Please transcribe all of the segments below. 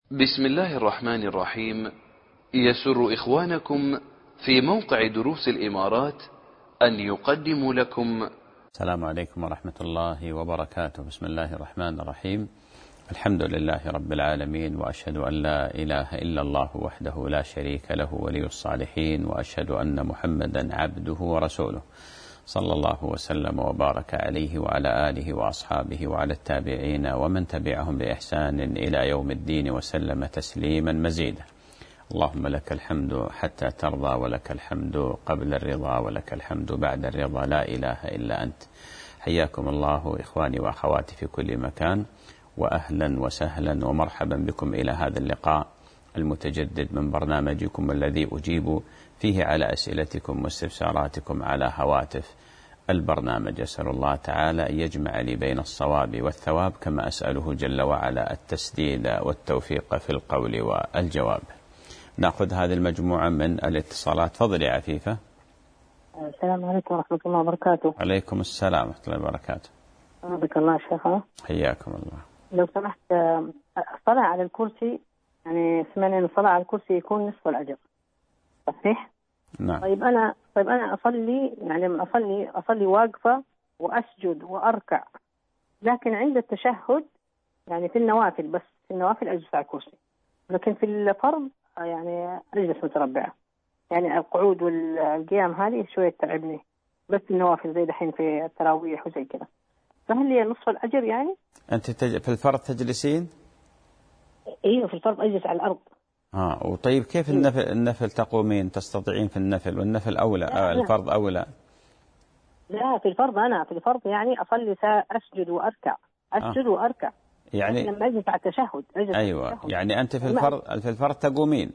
بسم الله الرحمن الرحيم. يسر إخوانكم في موقع دروس الإمارات أن يقدموا لكم. السلام عليكم ورحمة الله وبركاته. بسم الله الرحمن الرحيم. الحمد لله رب العالمين، وأشهد أن لا إله إلا الله وحده لا شريك له ولي الصالحين، وأشهد أن محمدا عبده ورسوله، صلى الله وسلم وبارك عليه وعلى آله وأصحابه وعلى التابعين ومن تبعهم بإحسان إلى يوم الدين وسلم تسليما مزيدا. اللهم لك الحمد حتى ترضى، ولك الحمد قبل الرضا، ولك الحمد بعد الرضا، لا إله إلا أنت. حياكم الله إخواني وأخواتي في كل مكان، وأهلا وسهلا ومرحبا بكم إلى هذا اللقاء المتجدد من برنامجكم الذي أجيب فيه على أسئلتكم واستفساراتكم على هواتف البرنامج. أسأل الله تعالى أن يجمع لي بين الصواب والثواب، كما أسأله جل وعلا التسديد والتوفيق في القول والجواب. نأخذ هذه المجموعة من الاتصالات. فضل يا عفيفة. السلام عليكم ورحمة الله وبركاته. عليكم السلام ورحمة الله وبركاته. بك الله شيخ. حياكم الله. لو سمحت، الصلاة على الكرسي، يعني سمعنا أن الصلاة على الكرسي يكون نصف الأجر، صحيح؟ نعم. طيب أنا أصلي، يعني لما أصلي واقفة وأسجد وأركع، لكن عند التشهد يعني في النوافل، بس في النوافل أجلس على الكرسي، لكن في الفرض يعني أجلس متربعة. يعني القعود والقيام هذه شوية تعبني، بس النوافل زي دحين في التراويح وزي كذا. فهل هي نصف الأجر يعني؟ أنت في الفرض تجلسين؟ ايوه، في الفرض اجلس على الارض. وطيب كيف النفل تقومين تستطيعين في النفل، والنفل أولى الفرض أولى؟ لا، في الفرض يعني أصلي أسجد وأركع، أسجد وأركع، يعني لما أجلس على التشهد أيوة التشهد. يعني أنت في الفرض تقومين،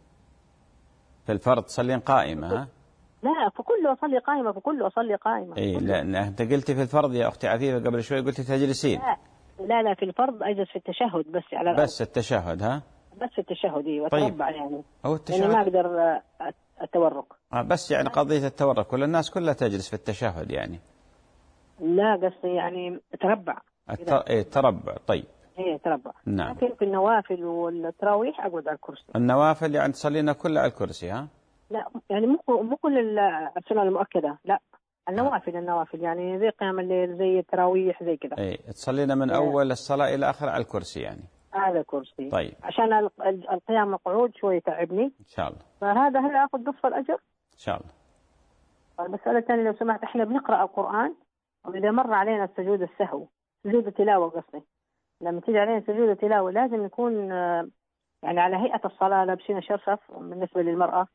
في الفرض تصلين قائمة؟ ها؟ لا، في كله أصلي قائمة، في كله أصلي قائمة. إيه لا، أنت قلتي في الفرض يا أختي عفيفة قبل شوي، قلتي تجلسين. لا، في الفرض أجلس في التشهد بس على الأرض. بس التشهد؟ ها؟ بس التشهد، ايوه. طيب. أتربع يعني. أو التشهد يعني ما أقدر التورك. بس يعني قضية التورك كل الناس كلها تجلس في التشهد يعني. لا، قصدي يعني أتربع. تربع. طيب. ايه تربع. نعم. لكن في النوافل والتراويح أقعد على الكرسي. النوافل يعني تصلينا كلها على الكرسي؟ ها؟ لا، يعني مو كل السنة المؤكدة، لا، النوافل يعني زي قيام الليل، زي التراويح، زي كذا. ايه تصلينا من أول الصلاة إلى آخر على الكرسي يعني. على الكرسي. طيب. عشان القيام القعود شوي تعبني إن شاء الله. فهذا هل آخذ نصف الأجر؟ إن شاء الله. المسألة الثانية لو سمحت، إحنا بنقرأ القرآن وإذا مر علينا سجود السهو، سجود التلاوة قصدي، لما تيجي علينا سجود التلاوة لازم نكون يعني على هيئة الصلاة، لابسين شرشف بالنسبة للمرأة،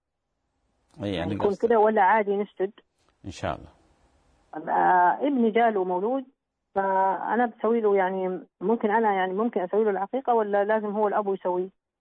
يعني نكون كده، ولا عادي نسجد؟ إن شاء الله. ابني جاله مولود، فأنا بسوي له يعني ممكن أسوي له العقيقة، ولا لازم هو الأب يسوي؟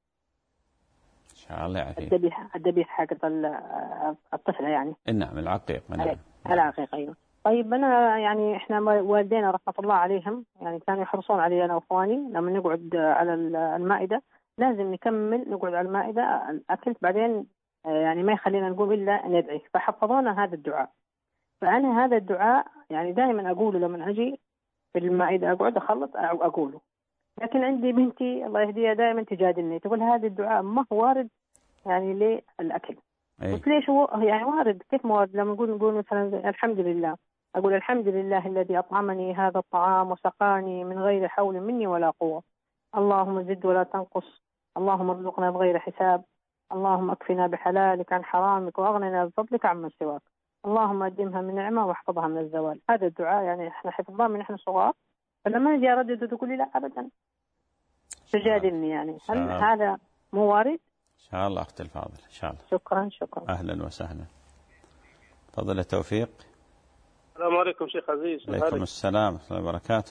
إن شاء الله يعافيك. الذبيحة حق الطفلة يعني. نعم، العقيقة. نعم. العقيقة، أيوة. طيب أنا يعني إحنا والدينا رحمة الله عليهم يعني كانوا يحرصون علي أنا وإخواني لما نقعد على المائدة لازم نقعد على المائدة الأكل، بعدين يعني ما يخلينا نقوم إلا ندعي، فحفظونا هذا الدعاء. فأنا هذا الدعاء يعني دائما أقوله لما أجي في المائدة أقعد أخلط أقوله، لكن عندي بنتي الله يهديها دائما تجادلني، تقول هذا الدعاء ما هو وارد يعني للأكل. قلت ليش هو يعني وارد؟ كيف ما وارد؟ لما نقول مثلا الحمد لله، أقول الحمد لله الذي أطعمني هذا الطعام وسقاني من غير حول مني ولا قوة، اللهم زد ولا تنقص، اللهم ارزقنا بغير حساب، اللهم اكفنا بحلالك عن حرامك واغننا بفضلك عمن سواك، اللهم ادمها من نعمة واحفظها من الزوال. هذا الدعاء يعني احنا حفظناه من احنا صغار، فلما نجي اردد تقول لي لا ابدا، تجادلني يعني. هل هذا مو وارد؟ إن شاء الله أختي الفاضل، إن شاء الله. شكرا. أهلا وسهلا. تفضل التوفيق. السلام عليكم شيخ عزيز. عليكم السلام ورحمة الله وبركاته.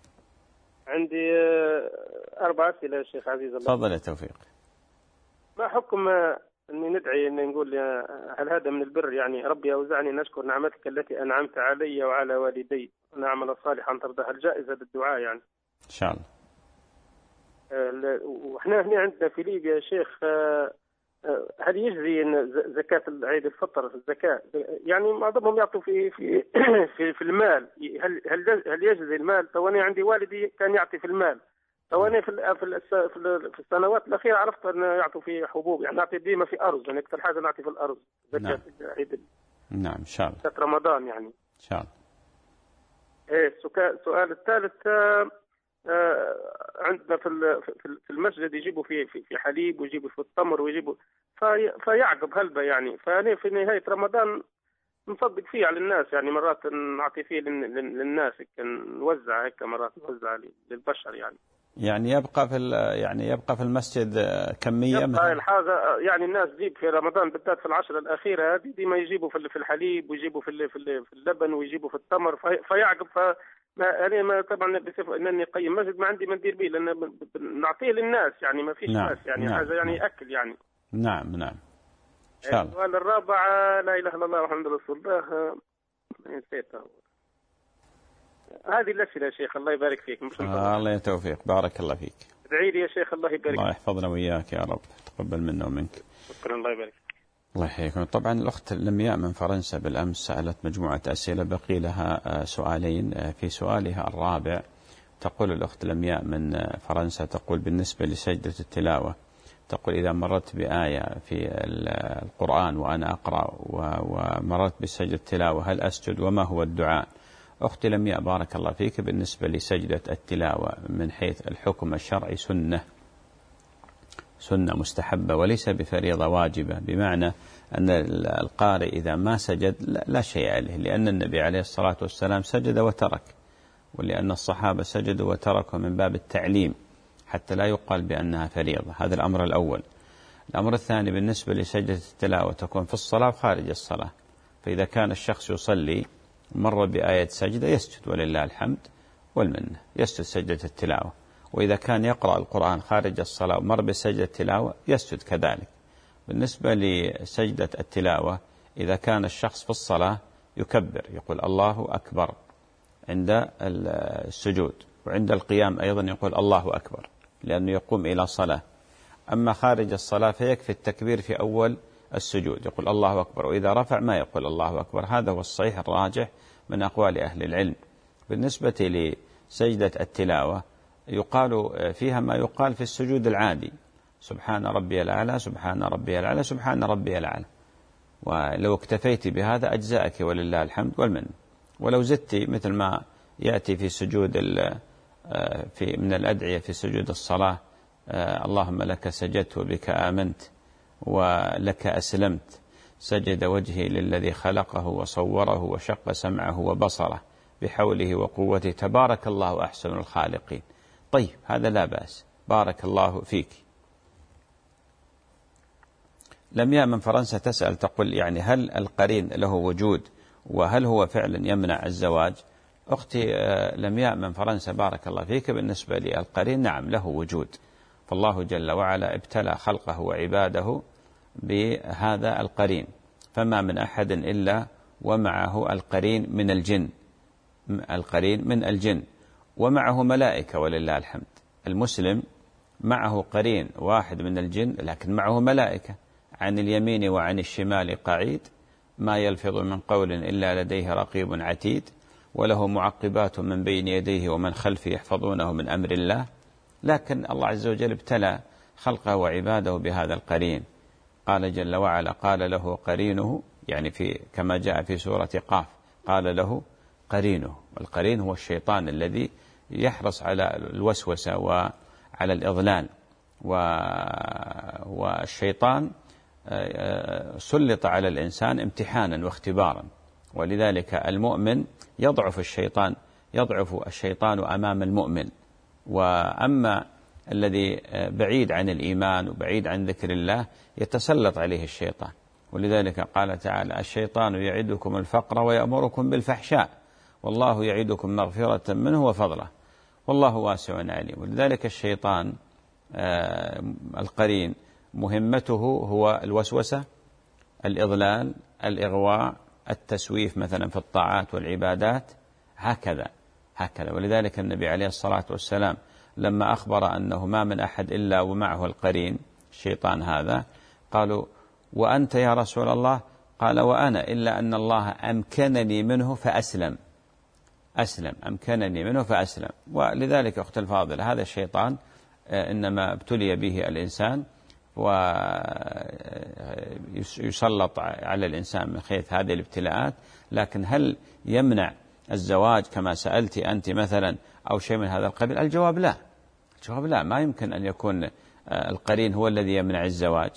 عندي 4 أسئلة يا شيخ عزيز. تفضل يا توفيق. ما حكم أني ندعي أن نقول هل هذا من البر؟ يعني ربي أوزعني أن أشكر نعمتك التي أنعمت علي وعلى والدي ونعمل صالحا ترضاها، الجائزة للدعاء يعني. إن شاء الله. وإحنا هنا عندنا في ليبيا يا شيخ، هل يجزي زكاة عيد الفطر الزكاة؟ يعني معظمهم يعطوا في المال، هل يجزي المال؟ فأنا عندي والدي كان يعطي في المال، وأنا في السنوات الأخيرة عرفت أن يعطوا في حبوب، يعني نعطي ديما في أرز، يعني أكثر حاجة نعطي في الأرز. نعم. نعم إن شاء الله. رمضان يعني. إن شاء الله. إيه السؤال الثالث، عندنا في المسجد يجيبوا في حليب ويجيبوا في التمر ويجيبوا فيعقب هلبة يعني. فأنا في نهاية رمضان نصدق فيه على الناس، يعني مرات نعطي فيه للناس، نوزع هيك مرات نوزع للبشر يعني يبقى في المسجد كمية يبقى الحاجة يعني الناس تجيب في رمضان بالذات في العشرة الأخيرة هذه ديما يجيبوا في الحليب ويجيبوا في اللبن ويجيبوا في التمر فيعقب. أنا طبعا بصفة أنني قيم مسجد ما عندي ما ندير به، لأن نعطيه للناس يعني ما فيش ناس يعني حاجة يعني أكل يعني. نعم إن شاء الله. السؤال الرابع، لا إله إلا الله محمد رسول الله، نسيته. هذه الأسئلة يا شيخ، الله يبارك فيك. الله يتوفيق، بارك الله فيك. ادعي لي يا شيخ الله يبارك. الله يحفظنا وإياك يا رب، تقبل منا ومنك. شكرا، الله يبارك. الله يحييكم. طبعا الأخت لمياء من فرنسا بالأمس سألت مجموعة أسئلة، بقي لها سؤالين. في سؤالها الرابع تقول الأخت لمياء من فرنسا، تقول بالنسبة لسجدة التلاوة، تقول إذا مررت بآية في القرآن وأنا أقرأ ومررت بسجدة التلاوة هل أسجد وما هو الدعاء؟ أختي لمياء بارك الله فيك، بالنسبة لسجدة التلاوة من حيث الحكم الشرعي سنة مستحبة وليس بفريضة واجبة، بمعنى أن القارئ إذا ما سجد لا شيء عليه، لأن النبي عليه الصلاة والسلام سجد وترك، ولأن الصحابة سجدوا وتركوا من باب التعليم حتى لا يقال بأنها فريضة. هذا الأمر الأول. الأمر الثاني بالنسبة لسجدة التلاوة تكون في الصلاة وخارج الصلاة، فإذا كان الشخص يصلي مر بآية سجدة يسجد ولله الحمد والمنة، يسجد سجدة التلاوة. وإذا كان يقرأ القرآن خارج الصلاة ومر بسجدة التلاوة يسجد كذلك. بالنسبة لسجدة التلاوة إذا كان الشخص في الصلاة يكبر، يقول الله أكبر عند السجود، وعند القيام أيضا يقول الله أكبر لأنه يقوم إلى صلاة. أما خارج الصلاة فيكفي التكبير في أول السجود، يقول الله أكبر، وإذا رفع ما يقول الله أكبر. هذا هو الصحيح الراجح من أقوال أهل العلم. بالنسبة لسجدة التلاوة يقال فيها ما يقال في السجود العادي، سبحان ربي الأعلى سبحان ربي الأعلى سبحان ربي الأعلى، ولو اكتفيت بهذا أجزاءك ولله الحمد والمن. ولو زدت مثل ما يأتي في سجود من الأدعية في سجود الصلاة، اللهم لك سجدت وبك آمنت ولك أسلمت، سجد وجهي للذي خلقه وصوره وشق سمعه وبصره بحوله وقوته تبارك الله أحسن الخالقين. طيب هذا لا بأس، بارك الله فيك. لمياء من فرنسا تسأل تقول يعني هل القرين له وجود وهل هو فعلا يمنع الزواج؟ أختي لمياء من فرنسا بارك الله فيك، بالنسبة للقرين نعم له وجود، فالله جل وعلا ابتلى خلقه وعباده بهذا القرين، فما من أحد إلا ومعه القرين من الجن، القرين من الجن ومعه ملائكة ولله الحمد. المسلم معه قرين واحد من الجن لكن معه ملائكة، عن اليمين وعن الشمال قعيد، ما يلفظ من قول إلا لديه رقيب عتيد، وله معقبات من بين يديه ومن خلفه يحفظونه من أمر الله. لكن الله عز وجل ابتلى خلقه وعباده بهذا القرين، قال جل وعلا قال له قرينه، يعني كما جاء في سورة قاف قال له قرينه. والقرين هو الشيطان الذي يحرص على الوسوسة وعلى الإضلال، والشيطان سلط على الإنسان امتحانا واختبارا، ولذلك المؤمن يضعف الشيطان أمام المؤمن. وأما الذي بعيد عن الإيمان وبعيد عن ذكر الله يتسلط عليه الشيطان، ولذلك قال تعالى الشيطان يعدكم الفقر ويأمركم بالفحشاء والله يعدكم مغفرة منه وفضله والله واسع عليم. ولذلك الشيطان القرين مهمته هو الوسوسة، الإضلال، الإغواء، التسويف مثلا في الطاعات والعبادات، هكذا. ولذلك النبي عليه الصلاة والسلام لما أخبر أنه ما من أحد إلا ومعه القرين الشيطان هذا، قالوا وأنت يا رسول الله؟ قال وأنا، إلا أن الله أمكنني منه فأسلم. يعني الشيطان يعد الإنسان في الدنيا أسلم، أمكنني منه فأسلم. ولذلك أخت الفاضلة هذا الشيطان إنما ابتلي به الإنسان ويسلط على الإنسان من خيط هذه الابتلاءات، لكن هل يمنع الزواج كما سألت أنت مثلا أو شيء من هذا القبيل؟ الجواب لا. الجواب لا، ما يمكن أن يكون القرين هو الذي يمنع الزواج.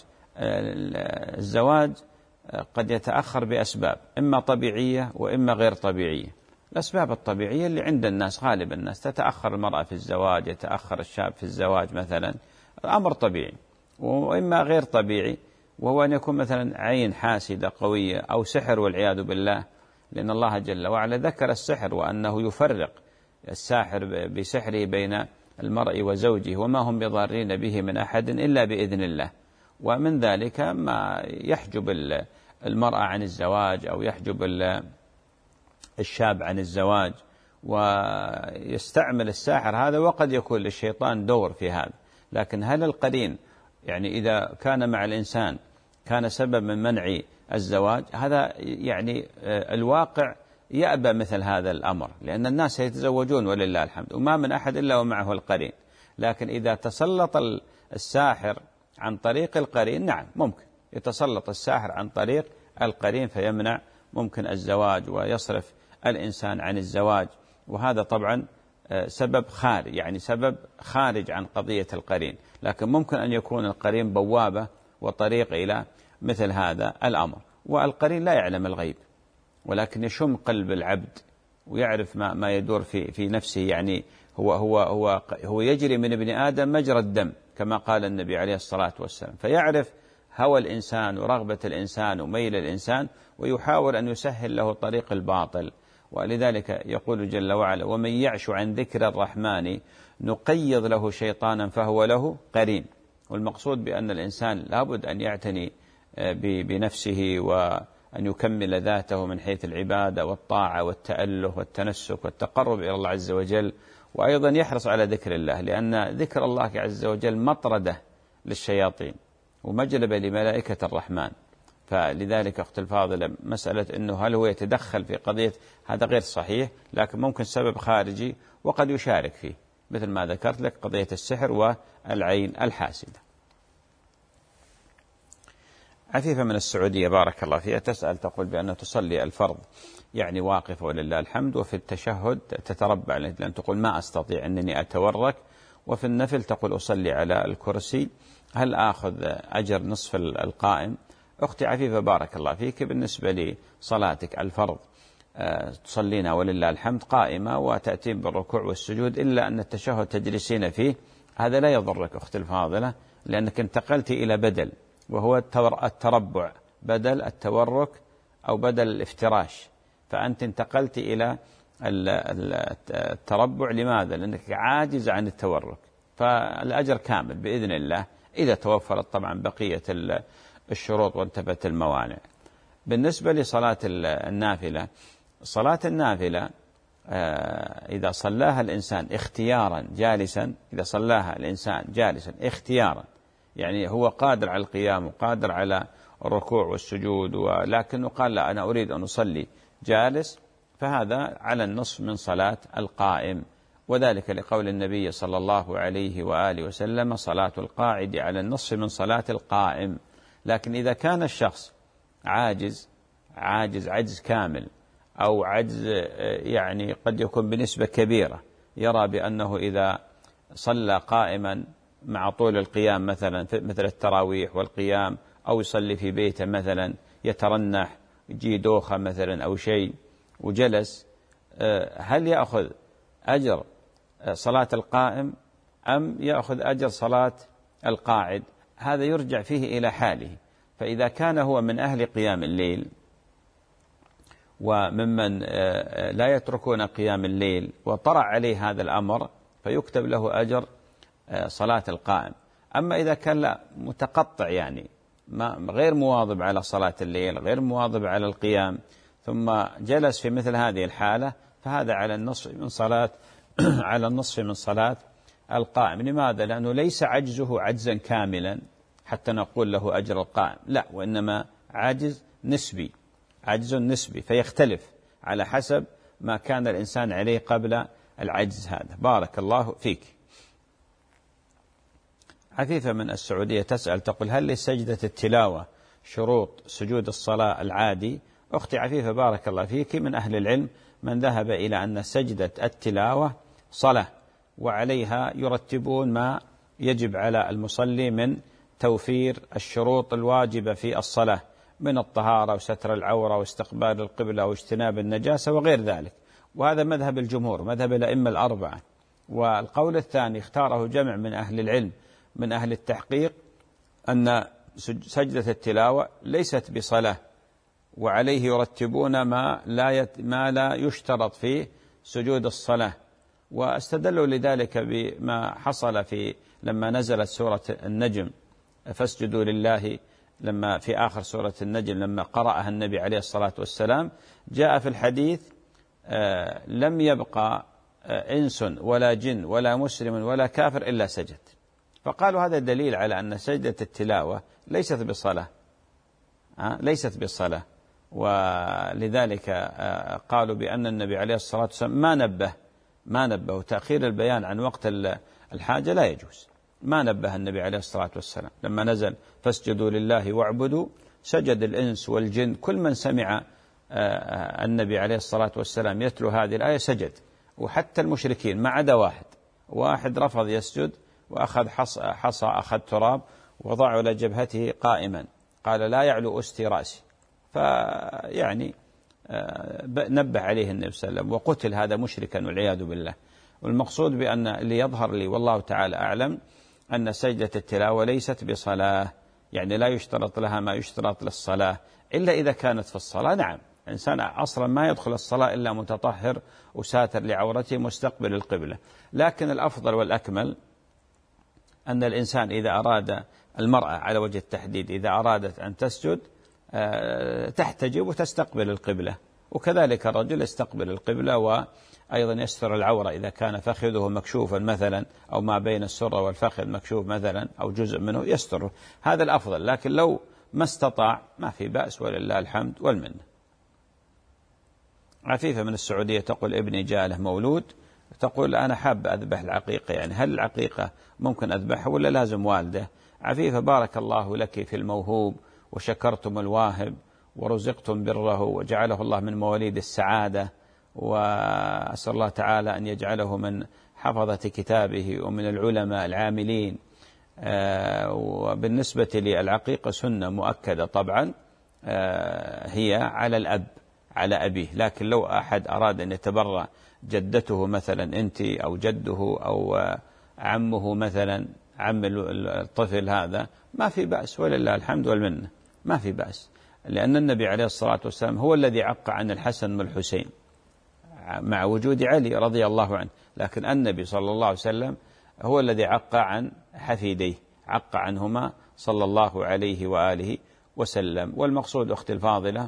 الزواج قد يتأخر بأسباب إما طبيعية وإما غير طبيعية. الأسباب الطبيعية اللي عند الناس، غالب الناس تتأخر المرأة في الزواج، يتأخر الشاب في الزواج مثلا، أمر طبيعي. وإما غير طبيعي وهو أن يكون مثلا عين حاسدة قوية أو سحر والعياذ بالله، لأن الله جل وعلا ذكر السحر وأنه يفرق الساحر بسحره بين المرء وزوجه وما هم بضارين به من أحد إلا بإذن الله. ومن ذلك ما يحجب المرأة عن الزواج أو يحجب الشاب عن الزواج، ويستعمل الساحر هذا، وقد يكون للشيطان دور في هذا. لكن هل القرين يعني إذا كان مع الإنسان كان سبب من منع الزواج؟ هذا يعني الواقع يأبى مثل هذا الأمر، لأن الناس يتزوجون ولله الحمد وما من أحد إلا ومعه القرين. لكن إذا تسلط الساحر عن طريق القرين، نعم ممكن يتسلط الساحر عن طريق القرين فيمنع ممكن الزواج ويصرف الإنسان عن الزواج، وهذا طبعا سبب خارج، يعني سبب خارج عن قضية القرين. لكن ممكن أن يكون القرين بوابة وطريق إلى مثل هذا الأمر. والقرين لا يعلم الغيب، ولكن يشم قلب العبد ويعرف ما يدور في نفسه. يعني هو يجري من ابن آدم مجرى الدم كما قال النبي عليه الصلاة والسلام، فيعرف هوى الإنسان ورغبة الإنسان وميل الإنسان، ويحاول أن يسهل له طريق الباطل. ولذلك يقول جل وعلا: ومن يعش عن ذكر الرحمن نقيض له شيطانا فهو له قرين. والمقصود بأن الإنسان لابد أن يعتني بنفسه وأن يكمل ذاته من حيث العبادة والطاعة والتأله والتنسك والتقرب إلى الله عز وجل، وأيضا يحرص على ذكر الله، لأن ذكر الله عز وجل مطردة للشياطين ومجلبة لملائكة الرحمن. فلذلك أخت الفاضلة مسألة أنه هل هو يتدخل في قضية، هذا غير صحيح، لكن ممكن سبب خارجي وقد يشارك فيه، مثل ما ذكرت لك قضية السحر والعين الحاسدة. عفيفة من السعودية بارك الله فيها تسأل، تقول بأن تصلي الفرض يعني واقفة ولله الحمد، وفي التشهد تتربع لأن تقول ما أستطيع أنني أتورك، وفي النفل تقول أصلي على الكرسي، هل آخذ أجر نصف القائم؟ أختي عفيفة بارك الله فيك، بالنسبة لصلاتك الفرض تصلينا ولله الحمد قائمة وتأتين بالركوع والسجود، إلا أن التشهد تجلسين فيه، هذا لا يضرك أختي الفاضلة، لأنك انتقلت إلى بدل، وهو التربع، بدل التورك أو بدل الافتراش، فأنت انتقلت إلى التربع. لماذا؟ لأنك عاجز عن التورك، فالأجر كامل بإذن الله إذا توفرت طبعا بقية الشروط وانتفت الموانع. بالنسبة لصلاة النافلة، صلاة النافلة إذا صلاها الإنسان اختيارا جالسا، إذا صلاها الإنسان جالسا اختيارا، يعني هو قادر على القيام وقادر على الركوع والسجود، ولكنه قال لا أنا أريد أن أصلي جالس، فهذا على النصف من صلاة القائم، وذلك لقول النبي صلى الله عليه وآله وسلم: صلاة القاعد على النصف من صلاة القائم. لكن إذا كان الشخص عاجز كامل، أو عجز يعني قد يكون بنسبة كبيرة، يرى بأنه إذا صلى قائما مع طول القيام مثلا مثل التراويح والقيام، أو يصلي في بيته مثلا يترنح يجي دوخة مثلا أو شيء وجلس، هل يأخذ أجر صلاة القائم أم يأخذ أجر صلاة القاعد؟ هذا يرجع فيه إلى حاله. فإذا كان هو من أهل قيام الليل وممن لا يتركون قيام الليل وطرأ عليه هذا الأمر، فيكتب له أجر صلاة القائم. أما إذا كان لا متقطع، يعني غير مواظب على صلاة الليل، غير مواظب على القيام، ثم جلس في مثل هذه الحالة، فهذا على النصف من صلاة على النصف من صلاة القائم. لماذا؟ لأنه ليس عجزه عجزا كاملا حتى نقول له أجر القائم، لا، وإنما عجز نسبي، فيختلف على حسب ما كان الإنسان عليه قبل العجز هذا. بارك الله فيك. عفيفة من السعودية تسأل تقول: هل لسجدة التلاوة شروط سجود الصلاة العادي؟ أختي عفيفة بارك الله فيك، من أهل العلم من ذهب إلى أن سجدة التلاوة صلاة، وعليها يرتبون ما يجب على المصلي من توفير الشروط الواجبة في الصلاة من الطهارة وستر العورة واستقبال القبلة واجتناب النجاسة وغير ذلك، وهذا مذهب الجمهور، مذهب الأئمة الأربعة. والقول الثاني اختاره جمع من أهل العلم من أهل التحقيق أن سجدة التلاوة ليست بصلاة، وعليه يرتبون ما لا يشترط في سجود الصلاة. واستدلوا لذلك بما حصل لما نزلت سورة النجم فاسجدوا لله، لما في آخر سورة النجم لما قرأها النبي عليه الصلاة والسلام جاء في الحديث: لم يبقى إنس ولا جن ولا مسلم ولا كافر إلا سجد. فقالوا هذا دليل على أن سجدة التلاوة ليست بصلاة، ليست بصلاة. ولذلك قالوا بأن النبي عليه الصلاة والسلام ما نبه تأخير البيان عن وقت الحاجة لا يجوز. ما نبه النبي عليه الصلاة والسلام لما نزل فاسجدوا لله واعبدوا، سجد الإنس والجن، كل من سمع النبي عليه الصلاة والسلام يتلو هذه الآية سجد، وحتى المشركين ما عدا واحد رفض يسجد وأخذ حصى أخذ تراب وضعه على جبهته قائما، قال: لا يعلو أستي رأسي. فيعني نبه عليه النبي صلى الله عليه وسلم وقتل هذا مشركا والعياذ بالله. والمقصود بأن اللي يظهر لي والله تعالى أعلم أن سجدة التلاوة ليست بصلاة، يعني لا يشترط لها ما يشترط للصلاة إلا إذا كانت في الصلاة. نعم، الإنسان أصلا ما يدخل الصلاة إلا متطهر وساتر لعورته مستقبل القبلة، لكن الأفضل والأكمل أن الإنسان إذا أراد، المرأة على وجه التحديد إذا أرادت أن تسجد تحتجب وتستقبل القبلة، وكذلك الرجل يستقبل القبلة وأيضا يستر العورة إذا كان فخذه مكشوفا مثلا أو ما بين السرة والفخذ مكشوف مثلا أو جزء منه يستره، هذا الأفضل. لكن لو ما استطاع ما في بأس، ولله الحمد والمنة. عفيفة من السعودية تقول: ابني جاء له مولود، تقول: أنا حاب أذبح العقيقة، يعني هل العقيقة ممكن أذبحها ولا لازم والده؟ عفيفة بارك الله لك في الموهوب، وشكرتم الواهب ورزقتم بره وجعله الله من مواليد السعادة، وأسأل الله تعالى أن يجعله من حفظة كتابه ومن العلماء العاملين. وبالنسبة للعقيقة سنة مؤكدة طبعا، هي على الأب على أبيه، لكن لو أحد أراد أن يتبرع جدته مثلا أنت أو جده أو عمه مثلا، عم الطفل هذا، ما في بأس ولله الحمد والمنة، ما في بأس، لأن النبي عليه الصلاة والسلام هو الذي عق عن الحسن والحسين مع وجود علي رضي الله عنه، لكن النبي صلى الله عليه وسلم هو الذي عق عن حفيديه، عق عنهما صلى الله عليه وآله وسلم. والمقصود أختي الفاضلة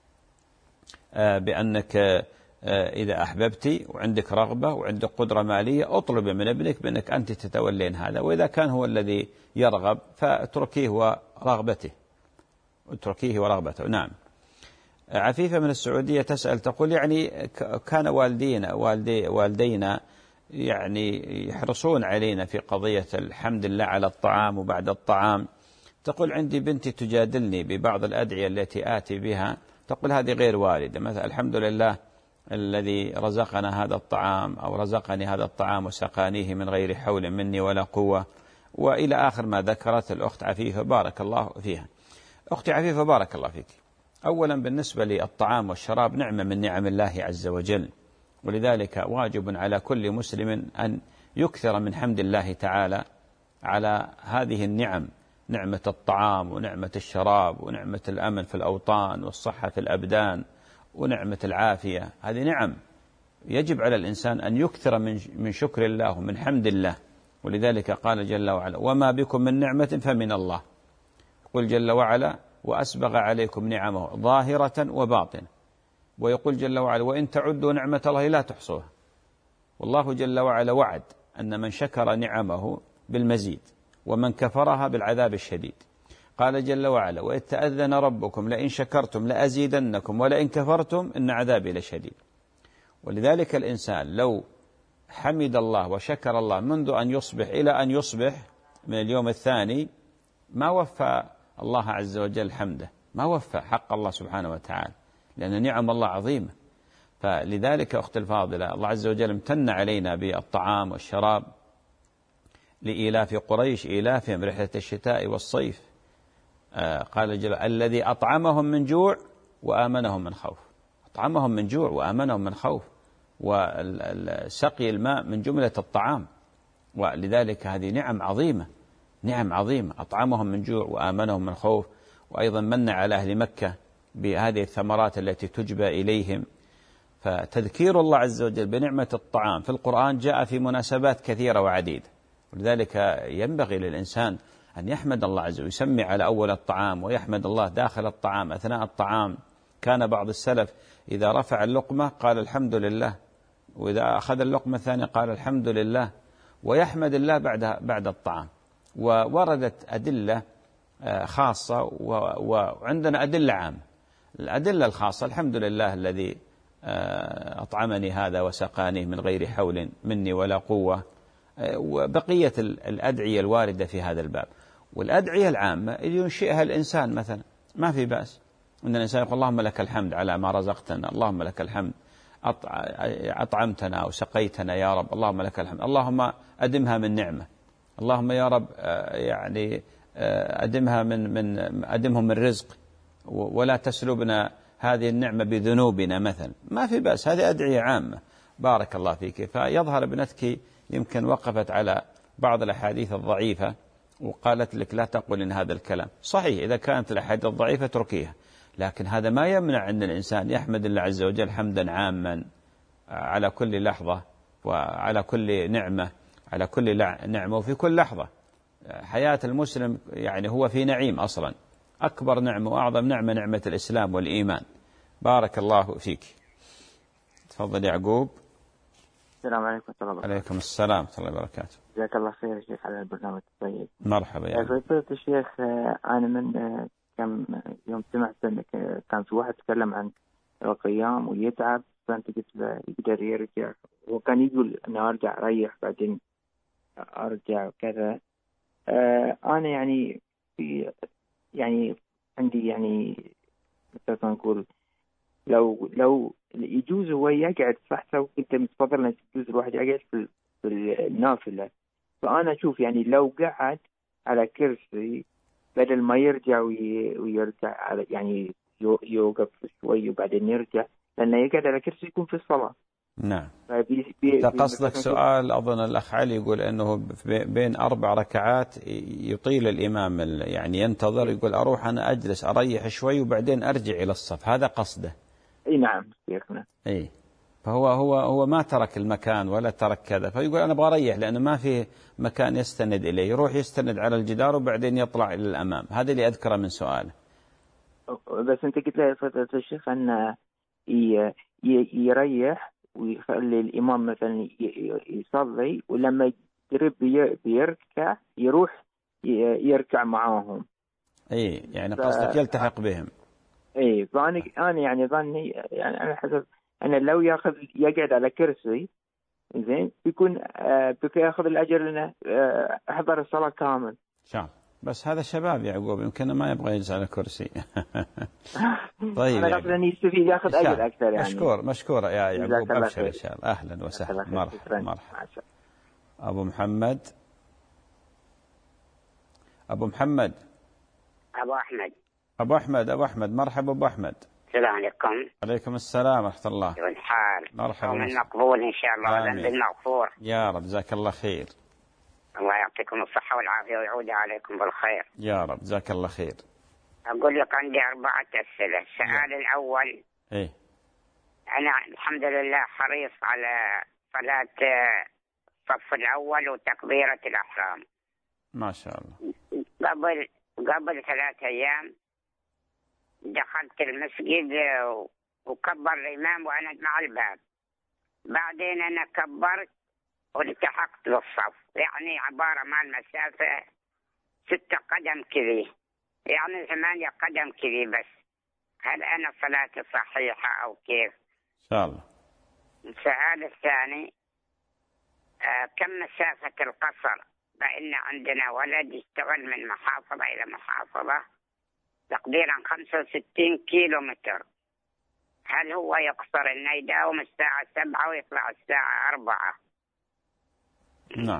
بأنك إذا أحببتي وعندك رغبة وعندك قدرة مالية اطلب من ابنك بأنك أنت تتولين هذا، وإذا كان هو الذي يرغب فاتركيه ورغبته، اتركيه ورغبته. نعم. عفيفة من السعودية تسأل تقول: يعني كان والدينا يعني يحرصون علينا في قضية الحمد لله على الطعام وبعد الطعام. تقول: عندي بنتي تجادلني ببعض الأدعية التي آتي بها، تقول هذه غير واردة، مثلا الحمد لله الذي رزقنا هذا الطعام أو رزقني هذا الطعام وسقانيه من غير حول مني ولا قوة، وإلى آخر ما ذكرت الأخت عفيفة بارك الله فيها. أختي عفيفة بارك الله فيك، أولا بالنسبة للطعام والشراب نعمة من نعم الله عز وجل، ولذلك واجب على كل مسلم أن يكثر من حمد الله تعالى على هذه النعم، نعمة الطعام ونعمة الشراب ونعمة الأمن في الأوطان والصحة في الأبدان ونعمة العافية. هذه نعم يجب على الإنسان أن يكثر من شكر الله ومن حمد الله، ولذلك قال جل وعلا: وما بكم من نعمة فمن الله. يقول جل وعلا: وأسبغ عليكم نعمه ظاهرة وباطنة. ويقول جل وعلا: وإن تعدوا نعمة الله لا تحصوها. والله جل وعلا وعد أن من شكر نعمه بالمزيد ومن كفرها بالعذاب الشديد. قال جل وعلا: وإذ تأذن ربكم لئن شكرتم لأزيدنكم ولئن كفرتم إن عذابي لشديد. ولذلك الإنسان لو حمد الله وشكر الله منذ أن يصبح إلى أن يصبح من اليوم الثاني ما وفى الله عز وجل حمده، ما وفى حق الله سبحانه وتعالى، لأن نعم الله عظيمة. فلذلك أخت الفاضلة الله عز وجل امتن علينا بالطعام والشراب لإيلاف قريش إيلافهم رحلة الشتاء والصيف. قال جل الذي أطعمهم من جوع وآمنهم من خوف. أطعمهم من جوع وآمنهم من خوف، وسقي الماء من جملة الطعام، ولذلك هذه نعم عظيمة، نعم عظيمة. أطعمهم من جوع وآمنهم من خوف. وأيضا من على أهل مكة بهذه الثمرات التي تجبى إليهم. فتذكير الله عز وجل بنعمة الطعام في القرآن جاء في مناسبات كثيرة وعديدة، ولذلك ينبغي للإنسان أن يحمد الله عز وجل، يسمي على أول الطعام ويحمد الله داخل الطعام أثناء الطعام. كان بعض السلف إذا رفع اللقمة قال الحمد لله، وإذا أخذ اللقمة الثانية قال الحمد لله، ويحمد الله بعد الطعام. ووردت أدلة خاصة وعندنا أدلة عامة. الأدلة الخاصة الحمد لله الذي أطعمني هذا وسقاني من غير حول مني ولا قوة، وبقية الأدعية الواردة في هذا الباب. والأدعية العامة اللي ينشئها الإنسان مثلا ما في بأس، أن الإنسان يقول اللهم لك الحمد على ما رزقتنا، اللهم لك الحمد أطعمتنا وسقيتنا يا رب، اللهم لك الحمد، اللهم أدمها من نعمة، اللهم يا رب يعني أدمهم من رزق، ولا تسلبنا هذه النعمة بذنوبنا مثلا. ما في بأس، هذه أدعية عامة. بارك الله فيك. فيظهر ابنتك يمكن وقفت على بعض الأحاديث الضعيفة وقالت لك لا تقول إن هذا الكلام صحيح، إذا كانت الأحاديث الضعيفة اتركيها، لكن هذا ما يمنع أن الإنسان يحمد الله عز وجل حمدا عاما على كل لحظة وعلى كل نعمة، على كل نعمة وفي كل لحظة. حياة المسلم يعني هو في نعيم أصلا، أكبر نعمة وأعظم نعمة نعمة الإسلام والإيمان. بارك الله فيك. تفضل يعقوب. السلام عليكم ورحمة الله وبركاته. عليكم السلام ورحمة الله وبركاته. جزاك الله خير يا شيخ على البرنامج الطيب. مرحبا يا فضيلة الشيخ، أنا من كم يوم سمعت أنك كان في واحد تكلم عن القيام ويتعب، فأنت قلت له يقدر يرجع، وكان يقول أنا أرجع أريح بعدين أرجع وكذا. أنا يعني عندي مثل ما نقول لو يجوز هو يقعد، صح كنت متفضل أن يجوز الواحد يقعد في النافلة، فأنا أشوف لو قعد على كرسي بدل ما يرجع ويرجع على يوقف شوي وبعدين يرجع، لأنه يقعد على كرسي يكون في الصلاة. نعم. قصدك سؤال أظن الأخ علي يقول أنه بين 4 ركعات يطيل الإمام ينتظر، يقول أروح أنا أجلس أريح شوي وبعدين أرجع إلى الصف، هذا قصده. اي نعم شيخنا. اي فهو ما ترك المكان ولا ترك كذا، فيقول انا ابغى اريح لانه ما في مكان يستند اليه، يروح يستند على الجدار وبعدين يطلع الى الامام. هذا اللي اذكره من سؤاله. بس انت قلت لي فضيلة الشيخ ان يريح ويخلي الامام مثلا يصلي، ولما يقرب بيركع يروح يركع معاهم. اي قصدك يلتحق بهم. ايه، فانا ظني انا حسب انا لو يقعد على كرسي زين بيكون ياخذ الاجر انه احضر الصلاه كامل. شاء بس هذا شباب يعقوب يمكن ما يبغى يجلس على كرسي. طيب انا قصدي انه يستفيد ياخذ اجر اكثر. مشكور يا يعقوب، ابشر ان شاء الله. اهلا وسهلا. مرحبا. ابو محمد. ابو احمد. مرحبا ابو احمد. السلام عليكم. عليكم السلام ورحمة الله. كيف الحال؟ مرحبا. من مقبول إن شاء الله وذنب المغفور يا رب. جزاك الله خير. الله يعطيكم الصحة والعافية ويعود عليكم بالخير يا رب. جزاك الله خير. أقول لك عندي 4 أسئلة. السؤال الأول، أنا الحمد لله حريص على صلاة الصف الأول وتكبيرة الأحرام ما شاء الله. قبل 3 أيام دخلت المسجد وكبر الإمام وأنا مع الباب، بعدين أنا كبرت والتحقت بالصف، عبارة مع المسافة 6 قدم كذي، 8 قدم كذي بس. هل أنا صلاتي صحيحة أو كيف؟ إن شاء الله. السؤال الثاني، كم مسافة القصر؟ فإن عندنا ولد يشتغل من محافظة إلى محافظة تقديرا 65 كيلو متر، هل هو يقصر إنه يداوم الساعة 7 ويطلع الساعة 4؟ نعم.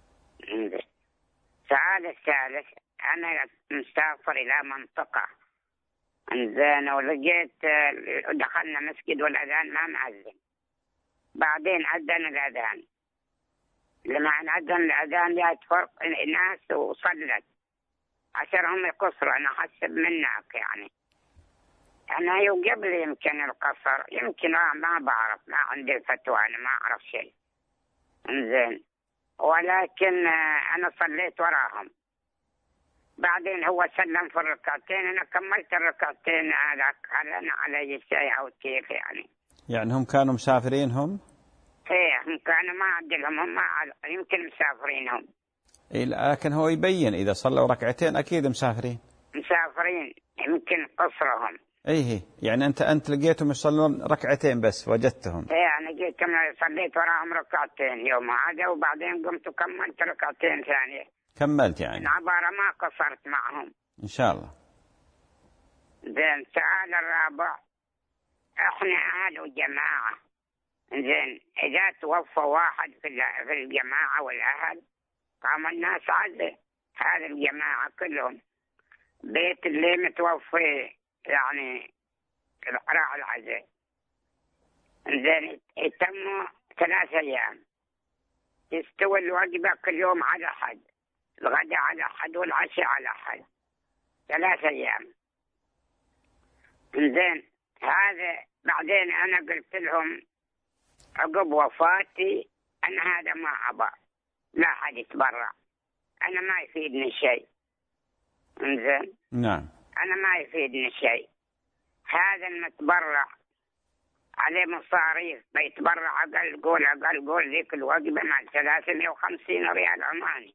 السؤال الثالث، أنا مسافر إلى منطقة إنزين ولقيت دخلنا مسجد والأذان ما مأذن، بعدين أذن الأذان، لما أذن الأذان جاءت فرق ناس وصلت عشان هم يقصروا. أنا أحسب منك يعني أنا قبل يمكن القصر، يمكن ما بعرف، ما عندي الفتوى، أنا ما أعرف شيء إنزين، ولكن أنا صليت وراهم، بعدين هو سلم في الركعتين، أنا كملت الركعتين. هل أنا علي شيء أو كيف يعني؟ يعني هم كانوا مسافرين هم؟ إيه هم كانوا ما عدلهم، هم يمكن مسافرين هم. إيه لكن هو يبين إذا صلوا ركعتين أكيد مسافرين. مسافرين يمكن قصرهم. إيه يعني أنت لقيتهم يصلون ركعتين بس وجدتهم؟ إيه أنا جيت صليت وراهم ركعتين يوم هذا، وبعدين قمت وكملت ركعتين ثانية. كملت يعني؟ عبارة ما قصرت معهم إن شاء الله. زين. السؤال الرابع، إحنا أهل وجماعة، زين إذا توفى واحد في الجماعة والأهل قام الناس عليه، هذه الجماعة كلهم بيت اللي متوفي يعني راح العزاء، زين يتم 3 أيام، يستوي الوجبة كل يوم على حد، الغداء على حد والعشاء على حد، 3 أيام. زين هذا بعدين أنا قلت لهم عقب وفاتي أن هذا ما أبى، لا حد يتبرع، أنا ما يفيدني شيء. زين نعم. أنا ما يفيدني شيء، هذا المتبرع عليه مصاريف، بيتبرع أقل قول ذيك الوجبة مع 350 ريال عماني.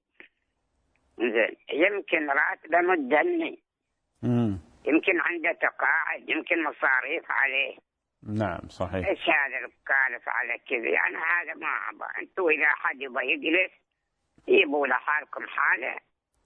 زين يمكن راتبه مدني، يمكن عنده تقاعد، يمكن مصاريف عليه. نعم صحيح. ايش هذا الكالف على كذا؟ يعني هذا ما أبى. انتوا اذا حد يبغى يجلس جيبوا لحالكم حاله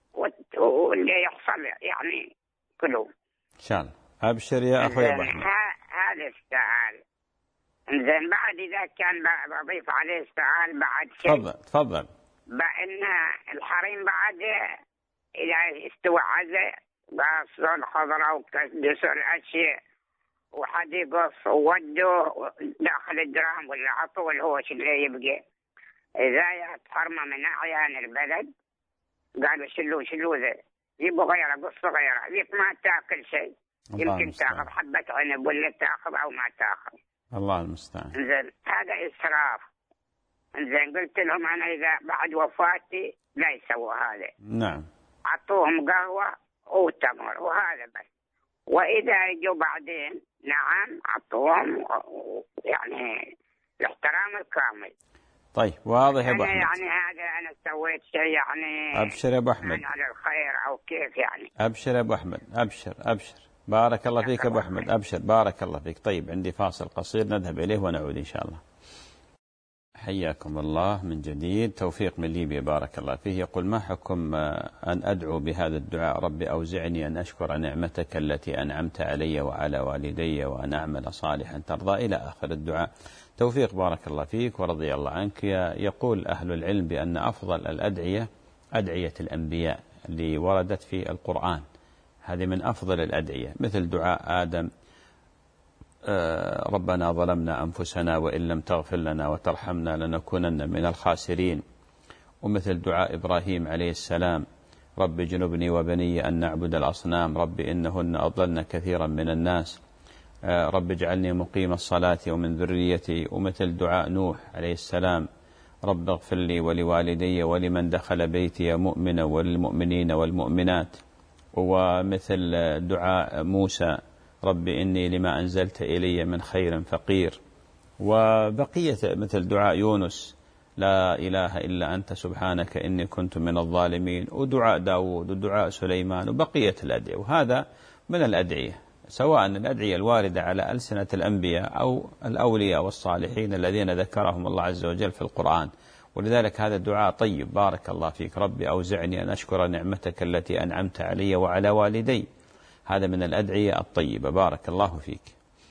واللي يحصل يعني كله ان شاء الله. ابشر يا اخوي ابو احمد. هذا السؤال. زين بعد اذا كان بضيف عليه السؤال بعد شيء. تفضل. بأن الحريم بعد إذا استوى عزة قصوا الخضرة وكسروا الأشياء وحد يقص ووده داخل الدرام ولا عطوا الهوش اللي يبقى، إذا حرمة من أعيان البلد قالوا شلوا ذا، يبقوا غيره، قصوا غيره، ذيك ما تأكل شيء، يمكن تأخذ حبة عنب ولا تأخذ أو ما تأخذ. الله المستعان. زين هذا إسراف. زين قلت لهم أنا إذا بعد وفاتي لا يسووا هذا. نعم. أعطوهم قهوة وتمر وهذا بس، وإذا يجوا بعدين نعم أعطوهم يعني الاحترام الكامل. طيب واضح يا أبو أحمد. يعني هذا أنا سويت شيء يعني أبشر يا أبو أحمد على الخير أو كيف يعني. أبشر يا أبو أحمد، أبشر بارك الله فيك أبو أحمد، أبشر بارك الله فيك. طيب عندي فاصل قصير نذهب إليه ونعود إن شاء الله. حياكم الله من جديد. توفيق من ليبيا بارك الله فيه يقول: ما حكم أن أدعو بهذا الدعاء: ربي أوزعني أن أشكر نعمتك التي أنعمت علي وعلى والدي وأن أعمل صالحا ترضى، إلى آخر الدعاء. توفيق بارك الله فيك ورضي الله عنك. يقول أهل العلم بأن أفضل الأدعية أدعية الأنبياء اللي وردت في القرآن، هذه من أفضل الأدعية، مثل دعاء آدم: ربنا ظلمنا أنفسنا وإن لم تغفر لنا وترحمنا لنكونن من الخاسرين، ومثل دعاء إبراهيم عليه السلام: رب اجنبني وبني أن نعبد الأصنام رب إنهن أضلن كثيرا من الناس، رب اجعلني مقيم الصلاة ومن ذريتي. ومثل دعاء نوح عليه السلام: رب اغفر لي ولوالدي ولمن دخل بيتي مؤمنا وللمؤمنين والمؤمنات. ومثل دعاء موسى: رب إني لما أنزلت إلي من خير فقير. وبقية مثل دعاء يونس: لا إله إلا أنت سبحانك إني كنت من الظالمين. ودعاء داود ودعاء سليمان وبقية الأدعية. وهذا من الأدعية سواء الأدعية الواردة على ألسنة الأنبياء أو الأولياء والصالحين الذين ذكرهم الله عز وجل في القرآن. ولذلك هذا الدعاء طيب: بارك الله فيك، ربي أوزعني أن أشكر نعمتك التي أنعمت علي وعلى والدي. هذا من الأدعية الطيبة، بارك الله فيك.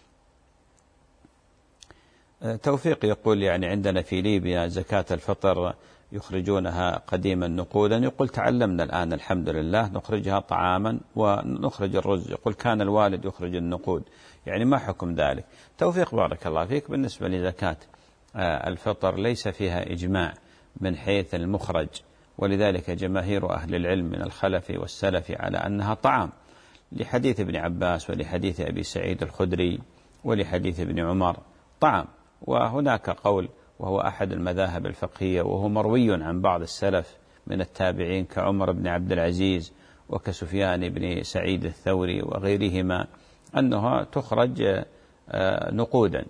توفيق يقول يعني عندنا في ليبيا زكاة الفطر يخرجونها قديما نقودا، يقول تعلمنا الآن الحمد لله نخرجها طعاما ونخرج الرز. يقول كان الوالد يخرج النقود، يعني ما حكم ذلك؟ توفيق بارك الله فيك، بالنسبة لزكاة الفطر ليس فيها إجماع من حيث المخرج، ولذلك جماهير أهل العلم من الخلف والسلف على أنها طعام، لحديث ابن عباس ولحديث أبي سعيد الخدري ولحديث ابن عمر طعام. وهناك قول وهو أحد المذاهب الفقهية وهو مروي عن بعض السلف من التابعين كعمر بن عبد العزيز وكسفيان بن سعيد الثوري وغيرهما أنها تخرج نقودا،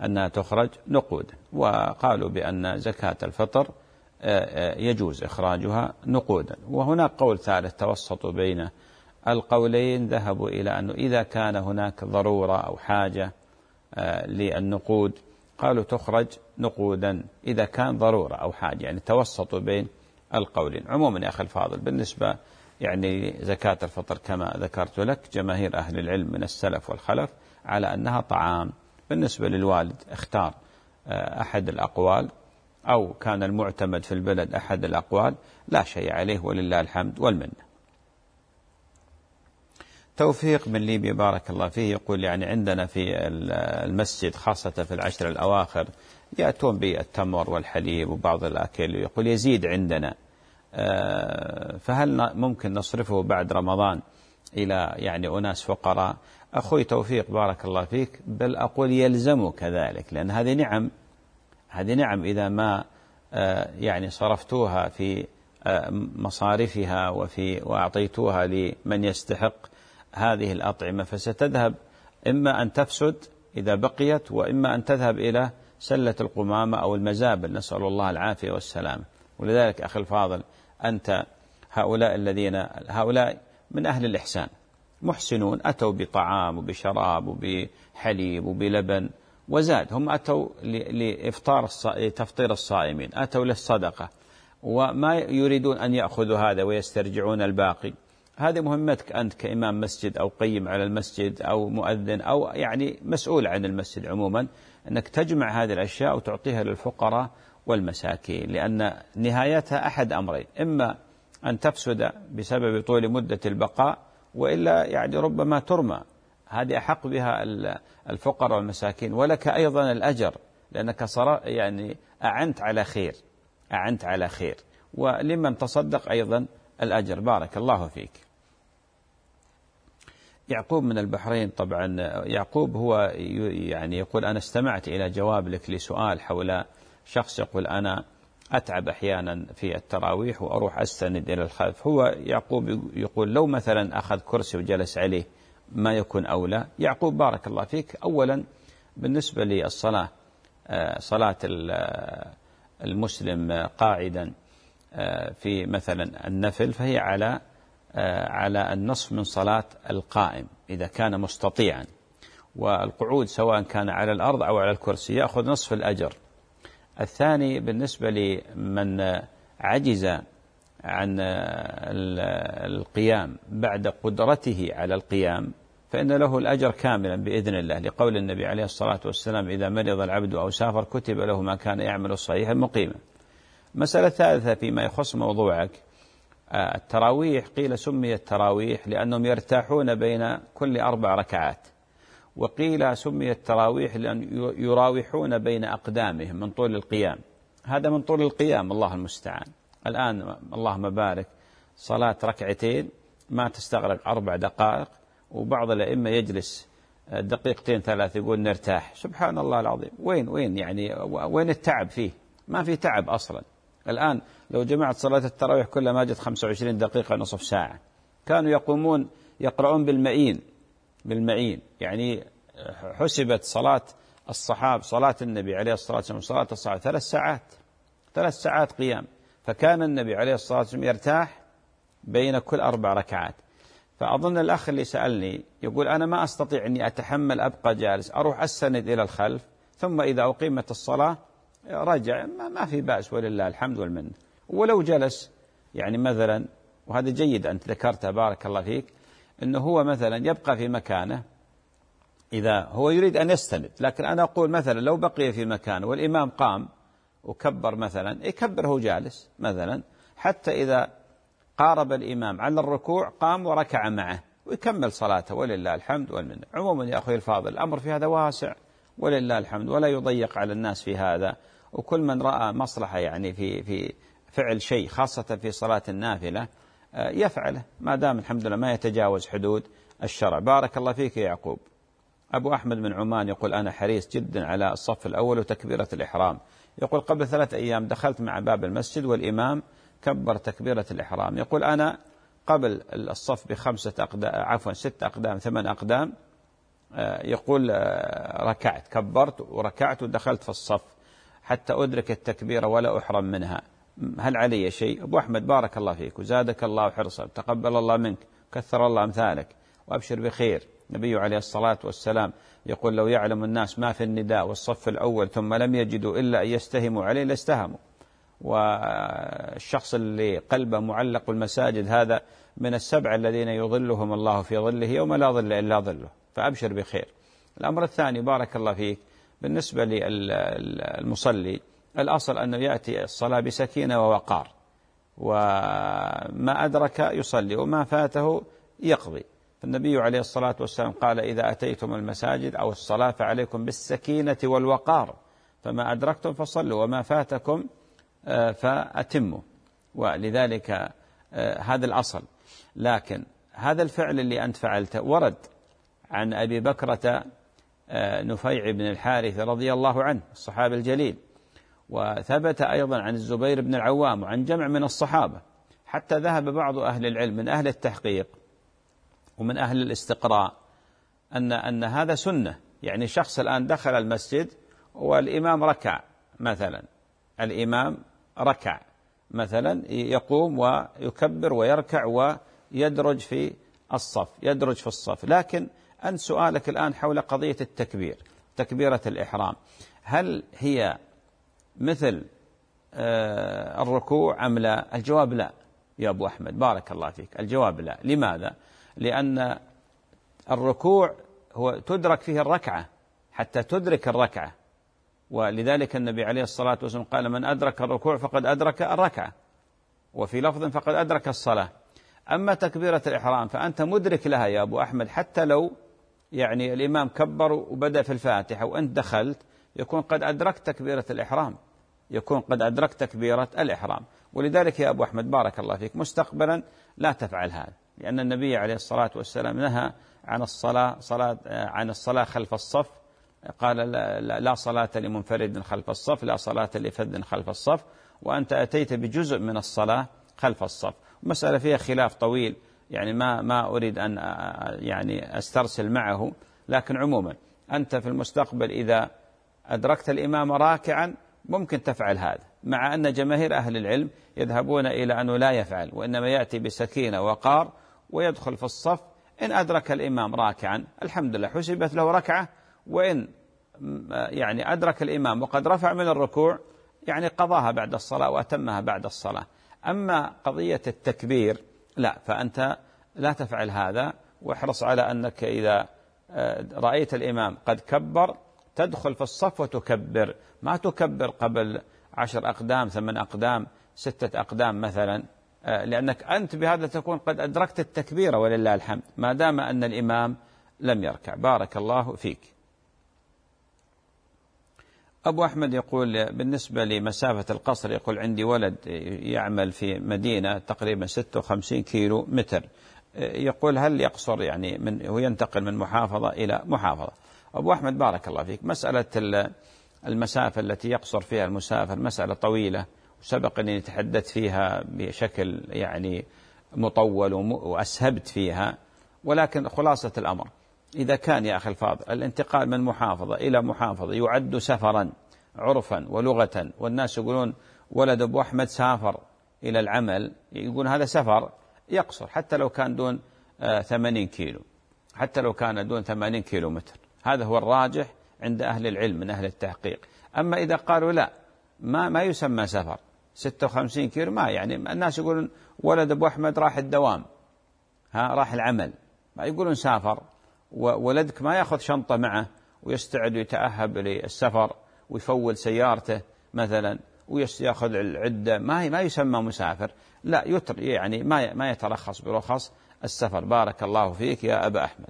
وقالوا بأن زكاة الفطر يجوز إخراجها نقودا. وهناك قول ثالث توسطوا بين القولين، ذهبوا إلى أنه إذا كان هناك ضرورة أو حاجة للنقود قالوا تخرج نقودا إذا كان ضرورة أو حاجة، يعني توسطوا بين القولين. عموما يا أخي الفاضل، بالنسبة يعني زكاة الفطر كما ذكرت لك جماهير أهل العلم من السلف والخلف على أنها طعام. بالنسبة للوالد اختار أحد الأقوال أو كان المعتمد في البلد أحد الأقوال، لا شيء عليه ولله الحمد والمنة. توفيق من ليبيا بارك الله فيه يقول يعني عندنا في المسجد خاصة في العشر الأواخر يأتون بالتمر والحليب وبعض الأكل، يقول يزيد عندنا، فهل ممكن نصرفه بعد رمضان إلى يعني أناس فقراء؟ أخوي توفيق بارك الله فيك، بل أقول يلزم كذلك، لأن هذه نعم إذا ما يعني صرفتوها في مصارفها وأعطيتوها لمن يستحق هذه الأطعمة فستذهب، إما أن تفسد إذا بقيت، وإما أن تذهب إلى سلة القمامة أو المزابل، نسأل الله العافية والسلامة. ولذلك أخي الفاضل، أنت هؤلاء من أهل الإحسان محسنون، أتوا بطعام وبشراب وبحليب وبلبن وزاد، هم أتوا لتفطير الصائمين، أتوا للصدقة، وما يريدون أن يأخذوا هذا ويسترجعون الباقي. هذه مهمتك أنت كإمام مسجد أو قيم على المسجد أو مؤذن أو يعني مسؤول عن المسجد عموما، أنك تجمع هذه الأشياء وتعطيها للفقراء والمساكين، لأن نهايتها أحد أمرين: إما أن تفسد بسبب طول مدة البقاء، وإلا يعني ربما ترمى. هذه أحق بها الفقراء والمساكين، ولك أيضا الأجر لأنك يعني أعنت على خير، ولمن تصدق أيضا الأجر. بارك الله فيك. يعقوب من البحرين، طبعا يعقوب هو يعني يقول أنا استمعت إلى جواب لك لسؤال حول شخص يقول أنا أتعب أحيانا في التراويح وأروح أستند إلى الخلف. هو يعقوب يقول لو مثلا أخذ كرسي وجلس عليه ما يكون أولى؟ يعقوب بارك الله فيك، أولا بالنسبة للصلاة، صلاة المسلم قاعدا في مثلا النفل فهي على النصف من صلاة القائم إذا كان مستطيعا، والقعود سواء كان على الأرض أو على الكرسي يأخذ نصف الأجر. الثاني بالنسبة لمن عجز عن القيام بعد قدرته على القيام فإن له الأجر كاملا بإذن الله، لقول النبي عليه الصلاة والسلام إذا مرض العبد أو سافر كتب له ما كان يعمل صحيحا مقيما. مسألة ثالثة فيما يخص موضوعك، التراويح قيل سميت تراويح لأنهم يرتاحون بين كل 4 ركعات، وقيل سميت تراويح لأن يراوحون بين أقدامهم من طول القيام. هذا من طول القيام، الله المستعان. الآن اللهم بارك صلاة ركعتين ما تستغرق 4 دقائق، وبعض الأئمة يجلس 2 3 يقول نرتاح. سبحان الله العظيم، وين يعني وين التعب فيه؟ ما في تعب أصلا. الآن لو جمعت صلاة التراويح كلها ما جت 25 دقيقة نصف ساعة. كانوا يقومون يقرؤون بالمعين، يعني حسبت صلاة الصحابة صلاة النبي عليه الصلاة والسلام صلاة الصحابة 3 ساعات قيام، فكان النبي عليه الصلاة والسلام يرتاح بين كل 4 ركعات. فأظن الأخ اللي سألني يقول أنا ما أستطيع أني أتحمل أبقى جالس، أروح أستند إلى الخلف، ثم إذا أقيمت الصلاة رجع، ما في بأس ولله الحمد والمنة. ولو جلس يعني مثلا، وهذا جيد أنت ذكرته بارك الله فيك، أنه هو مثلا يبقى في مكانه إذا هو يريد أن يستند، لكن أنا أقول مثلا لو بقي في مكانه والإمام قام وكبر مثلا، يكبر هو جالس مثلا، حتى إذا قارب الإمام على الركوع قام وركع معه ويكمل صلاته ولله الحمد والمنة. عموما يا أخوي الفاضل الأمر في هذا واسع ولله الحمد، ولا يضيق على الناس في هذا، وكل من رأى مصلحة يعني في فعل شيء خاصة في صلاة النافلة يفعله، ما دام الحمد لله ما يتجاوز حدود الشرع. بارك الله فيك يا يعقوب. أبو أحمد من عمان يقول أنا حريص جدا على الصف الأول وتكبيرة الإحرام. يقول قبل 3 أيام دخلت مع باب المسجد والإمام كبر تكبيرة الإحرام. يقول أنا قبل الصف ب 6 أقدام 8 أقدام، يقول ركعت، كبرت وركعت ودخلت في الصف حتى أدرك التكبيرة ولا أحرم منها، هل علي شيء؟ أبو أحمد بارك الله فيك وزادك الله حرصا، تقبل الله منك، كثر الله أمثالك، وأبشر بخير. النبي عليه الصلاة والسلام يقول لو يعلم الناس ما في النداء والصف الأول ثم لم يجدوا إلا أن يستهموا عليه لاستهموا. والشخص اللي قلبه معلق بالمساجد هذا من 7 الذين يظلهم الله في ظله يوم لا ظل إلا ظله، فأبشر بخير. الأمر الثاني بارك الله فيك بالنسبة للمصلي، الأصل أنه يأتي الصلاة بسكينة ووقار، وما أدرك يصلي وما فاته يقضي. فالنبي عليه الصلاة والسلام قال إذا أتيتم المساجد أو الصلاة فعليكم بالسكينة والوقار، فما أدركتم فصلوا وما فاتكم فأتموا. ولذلك هذا الأصل. لكن هذا الفعل اللي أنت فعلته ورد عن أبي بكرة نفيع بن الحارث رضي الله عنه الصحابي الجليل، وثبت أيضا عن الزبير بن العوام وعن جمع من الصحابة، حتى ذهب بعض أهل العلم من أهل التحقيق ومن أهل الاستقراء أن هذا سنة. يعني شخص الآن دخل المسجد والإمام ركع مثلا، الإمام ركع مثلا، يقوم ويكبر ويركع ويدرج في الصف، يدرج في الصف. لكن أن سؤالك الآن حول قضية التكبير، تكبيرة الإحرام، هل هي مثل الركوع أم لا؟ الجواب لا يا أبو أحمد بارك الله فيك، الجواب لا. لماذا؟ لأن الركوع هو تدرك فيه الركعة حتى تدرك الركعة، ولذلك النبي عليه الصلاة والسلام قال من أدرك الركوع فقد أدرك الركعة، وفي لفظ فقد أدرك الصلاة. أما تكبيرة الإحرام فأنت مدرك لها يا أبو أحمد، حتى لو يعني الإمام كبر وبدأ في الفاتحة وأنت دخلت يكون قد أدركت تكبيرة الإحرام، يكون قد أدركت تكبيرة الإحرام. ولذلك يا أبو أحمد بارك الله فيك مستقبلا لا تفعل هذا، لأن النبي عليه الصلاة والسلام نهى عن الصلاة خلف الصف، قال لا صلاة لمنفرد خلف الصف، لا صلاة لفذ خلف الصف، وأنت أتيت بجزء من الصلاة خلف الصف. مسألة فيها خلاف طويل، يعني ما أريد أن يعني أسترسل معه، لكن عموما أنت في المستقبل إذا أدركت الإمام راكعا ممكن تفعل هذا، مع أن جماهير أهل العلم يذهبون إلى أنه لا يفعل، وإنما يأتي بسكينة وقار ويدخل في الصف. إن أدرك الإمام راكعا الحمد لله حسبت له ركعة، وإن يعني أدرك الإمام وقد رفع من الركوع يعني قضاها بعد الصلاة وأتمها بعد الصلاة. أما قضية التكبير لا، فأنت لا تفعل هذا، واحرص على أنك إذا رأيت الإمام قد كبر تدخل في الصف وتكبر، ما تكبر قبل 10 أقدام 8 أقدام 6 أقدام مثلا، لأنك أنت بهذا تكون قد أدركت التكبير ولله الحمد ما دام أن الإمام لم يركع. بارك الله فيك. أبو أحمد يقول بالنسبة لمسافة القصر، يقول عندي ولد يعمل في مدينة تقريبا 56 كيلو متر، يقول هل يقصر يعني هو ينتقل من محافظة إلى محافظة؟ أبو أحمد بارك الله فيك، مسألة المسافة التي يقصر فيها المسافر مسألة طويلة، وسبق أني تحدثت فيها بشكل يعني مطول وأسهبت فيها، ولكن خلاصة الأمر إذا كان يا أخي الفاضل الانتقال من محافظة إلى محافظة يعد سفرا عرفا ولغة، والناس يقولون ولد أبو أحمد سافر إلى العمل، يقول هذا سفر، يقصر حتى لو كان دون 80 كيلو، حتى لو كان دون 80 كيلو متر. هذا هو الراجح عند أهل العلم من أهل التحقيق. أما إذا قالوا لا ما يسمى سفر 56 كيلو، ما يعني الناس يقولون ولد أبو أحمد راح الدوام، راح العمل، ما يقولون سافر. وولدك ما يأخذ شنطة معه ويستعد ويتأهب للسفر ويفول سيارته مثلا ويأخذ العدة، ما يسمى مسافر. لا يعني ما يترخص برخص السفر. بارك الله فيك يا أبا أحمد.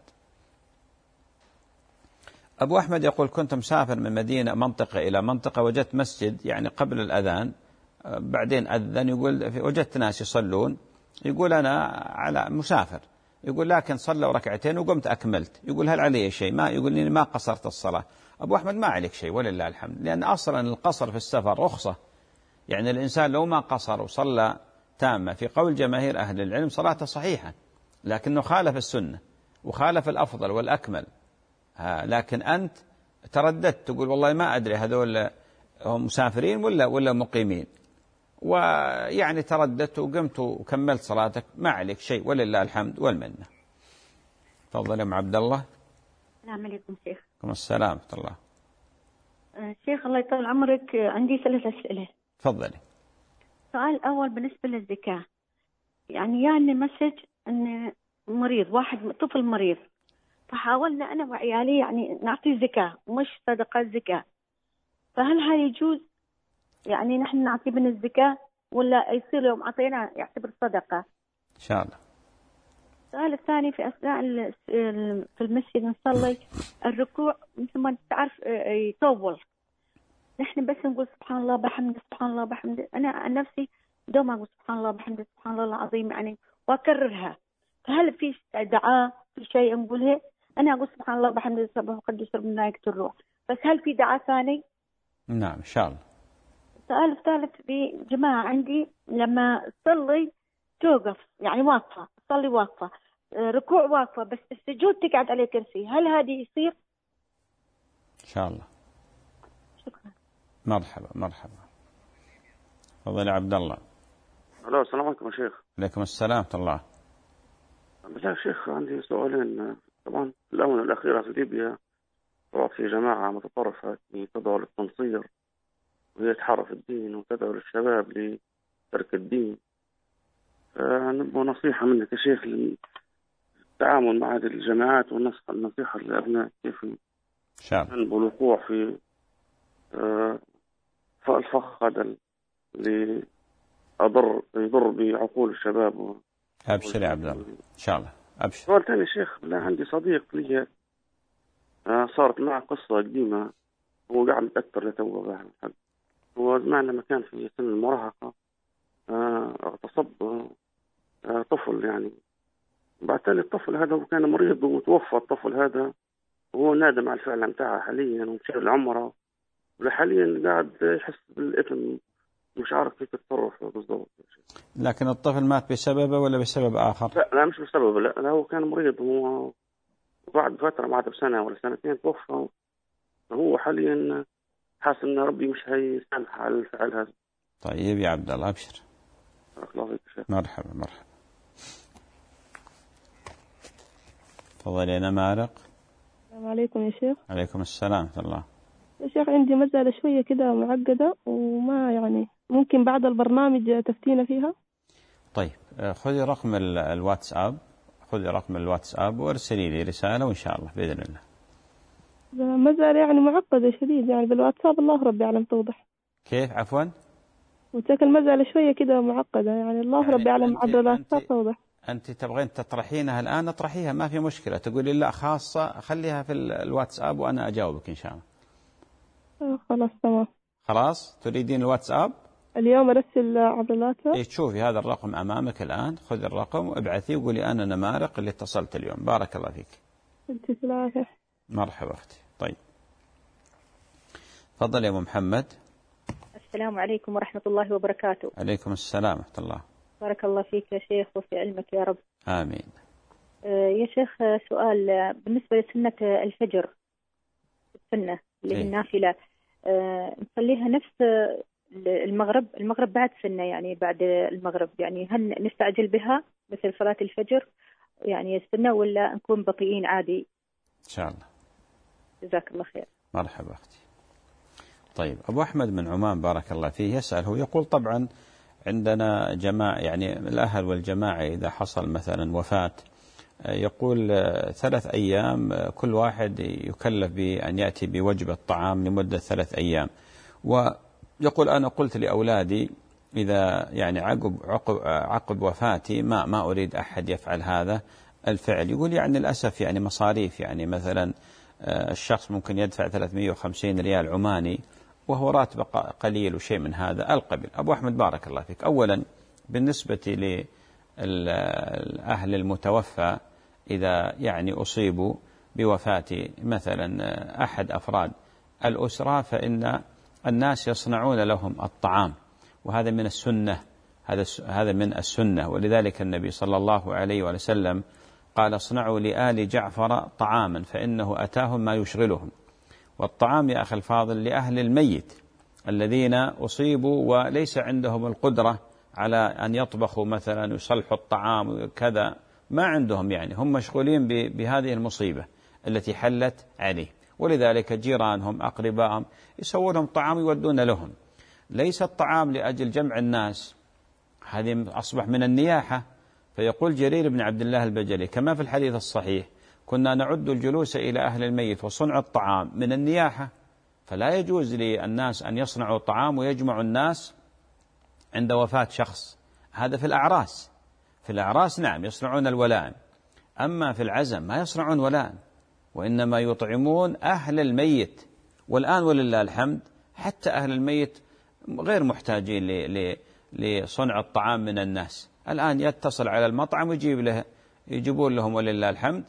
أبو أحمد يقول كنت مسافر من منطقة إلى منطقة، وجدت مسجد يعني قبل الأذان، بعدين أذن، يقول وجدت ناس يصلون، يقول أنا على مسافر، يقول لكن صلوا ركعتين وقمت أكملت، يقول هل علي شيء؟ ما يقول لي ما قصرت الصلاة. أبو أحمد ما عليك شيء ولله الحمد، لأن أصلا القصر في السفر رخصة، يعني الإنسان لو ما قصر وصلى تامة في قول جماهير أهل العلم صلاته صحيحة، لكنه خالف السنة وخالف الأفضل والأكمل. لكن أنت ترددت تقول والله ما أدري هذول هم مسافرين ولا مقيمين، ويعني ترددت وقمت وكملت صلاتك، ما عليك شيء ولله الحمد والمنة. تفضل يا أم عبد الله. السلام عليكم شيخ. عليكم السلام ورحمة الله. شيخ الله يطول عمرك، عندي 3 أسئلة. تفضلي. السؤال الأول بالنسبة للزكاة، يعني يعني مسج أن مريض، واحد طفل مريض، فحاولنا أنا وعيالي يعني نعطيه زكاة مش صدقات زكاة، فهل هذا يجوز؟ يعني نحن نعطيه من الزكاة ولا يصير يوم أعطينا يعتبر صدقة؟ إن شاء الله. السؤال الثاني، في أثناء في المسجد نصلي الركوع مثل ما تعرف يطول، نحن بس نقول سبحان الله بحمده سبحان الله بحمده، أنا عن نفسي دوما أقول سبحان الله بحمده سبحان الله العظيم يعني وأكررها. فهل في دعاء في شيء نقولها؟ أنا أقول سبحان الله بحمده سبحان وقدس رب الملائكة الروح، بس هل في دعاء ثاني؟ نعم إن شاء الله. السؤال الثالث، في جماعة عندي لما تصلي توقف، يعني واقفة تصلي واقفة، ركوع واقفة، بس السجود تقعد عليه كرسي، هل هذه يصير؟ إن شاء الله. شكرا. مرحبا مرحبا. تفضل يا عبد الله. الو السلام عليكم يا شيخ. عليكم السلام ورحمة الله. بالله يا شيخ عندي سؤالين. طبعا في الآونة الأخيرة في ليبيا طلعت في جماعة متطرفة تدعو للتنصير، وهي تحرف الدين وتدعو للشباب لترك الدين. فنبغى نصيحة منك يا شيخ للتعامل مع هذه الجماعات، والنصيحة للأبناء كيف ينبغوا الوقوع في الفخ هذا اللي يضر بعقول الشباب. أبشر يا عبد الله إن شاء الله. أبشر. سؤال ثاني يا شيخ، بالله عندي صديق لي صارت معه قصة قديمة، هو قاعد متأثر لتوه. هو زمان لما كان في سن المراهقة اغتصب طفل يعني، بعد تالي الطفل هذا كان مريض وتوفى الطفل هذا، وهو نادم على الفعل متاعه حاليا ومشي لعمره، وحاليا قاعد يحس بالإثم، مش عارف كيف يتصرف بالضبط. لكن الطفل مات بسببه ولا بسبب آخر؟ لا مش بسببه، لا هو كان مريض، هو بعد فترة بعد بسنة ولا سنتين توفى، هو حاليا حاسس ان ربي مش هيسامح على الفعل هذا. طيب يا عبد الله أبشر. بارك الله فيك شيخ. مرحبا مرحبا. تفضل يا نمارق. السلام عليكم يا شيخ. عليكم السلام ورحمة الله. يا شيخ عندي مسألة شوية كده معقدة، وما يعني ممكن بعد البرنامج تفتينا فيها؟ طيب خذي رقم الواتساب، خذي رقم الواتساب وارسلي لي رسالة وإن شاء الله بإذن الله. مسألة يعني معقدة شديد، يعني بالواتساب الله ربي يعلم توضح. كيف عفوا؟ وتلك المسألة شوية كده معقدة، يعني الله يعني ربي يعلم عبر الواتساب توضح. أنت تبغين تطرحينها الآن اطرحيها ما في مشكلة، تقولي لا خاصة خليها في الواتساب وأنا أجاوبك إن شاء الله. خلاص تمام. خلاص تريدين الواتساب؟ اليوم أرسل عبر الواتساب. إيه تشوفي هذا الرقم أمامك الآن، خذي الرقم وابعثي وقولي أنا نمارق اللي اتصلت اليوم. بارك الله فيك. أنت العافية. مرحبا أختي. طيب تفضل يا أبو محمد. السلام عليكم ورحمة الله وبركاته. عليكم السلام ورحمة الله. بارك الله فيك يا شيخ وفي علمك يا رب. آمين. يا شيخ سؤال بالنسبة لسنة الفجر، السنة اللي هي النافلة، نصليها نفس المغرب بعد سنة، يعني بعد المغرب، يعني هل نستعجل بها مثل صلاة الفجر يعني يستنى ولا نكون بطيئين عادي؟ إن شاء الله. جزاك الله خير. مرحبا أختي. طيب، أبو أحمد من عمان بارك الله فيه يسأل، هو يقول طبعا عندنا جماعة يعني الأهل والجماعة إذا حصل مثلا وفاة يقول 3 أيام كل واحد يكلف بأن يأتي بوجبة طعام لمدة 3 أيام، ويقول أنا قلت لأولادي إذا يعني عقب وفاتي ما أريد أحد يفعل هذا الفعل. يقول يعني للأسف يعني مصاريف، يعني مثلا الشخص ممكن يدفع 350 ريال عماني وهو راتب قليل وشيء من هذا القبيل. أبو أحمد بارك الله فيك، أولا بالنسبة للأهل المتوفى إذا يعني أصيبوا بوفاة مثلا أحد أفراد الأسرة فإن الناس يصنعون لهم الطعام، وهذا من السنة، هذا من السنة. ولذلك النبي صلى الله عليه وسلم قال اصنعوا لآل جعفر طعاما فإنه أتاهم ما يشغلهم. والطعام يا أخي الفاضل لأهل الميت الذين أصيبوا وليس عندهم القدرة على أن يطبخوا مثلا يصلحوا الطعام وكذا، ما عندهم، يعني هم مشغولين بهذه المصيبة التي حلت عليه، ولذلك جيرانهم أقربائهم يسوون لهم طعام يودون لهم. ليس الطعام لأجل جمع الناس، هذه أصبح من النياحة. فيقول جرير بن عبد الله البجلي كما في الحديث الصحيح كنا نعد الجلوس إلى أهل الميت وصنع الطعام من النياحة، فلا يجوز للناس أن يصنعوا طعام ويجمعوا الناس عند وفاة شخص. هذا في الأعراس، في الأعراس نعم يصنعون الولائم، أما في العزم ما يصنعون ولائم، وإنما يطعمون أهل الميت. والآن ولله الحمد حتى أهل الميت غير محتاجين لصنع الطعام من الناس، الآن يتصل على المطعم يجيبون لهم ولله الحمد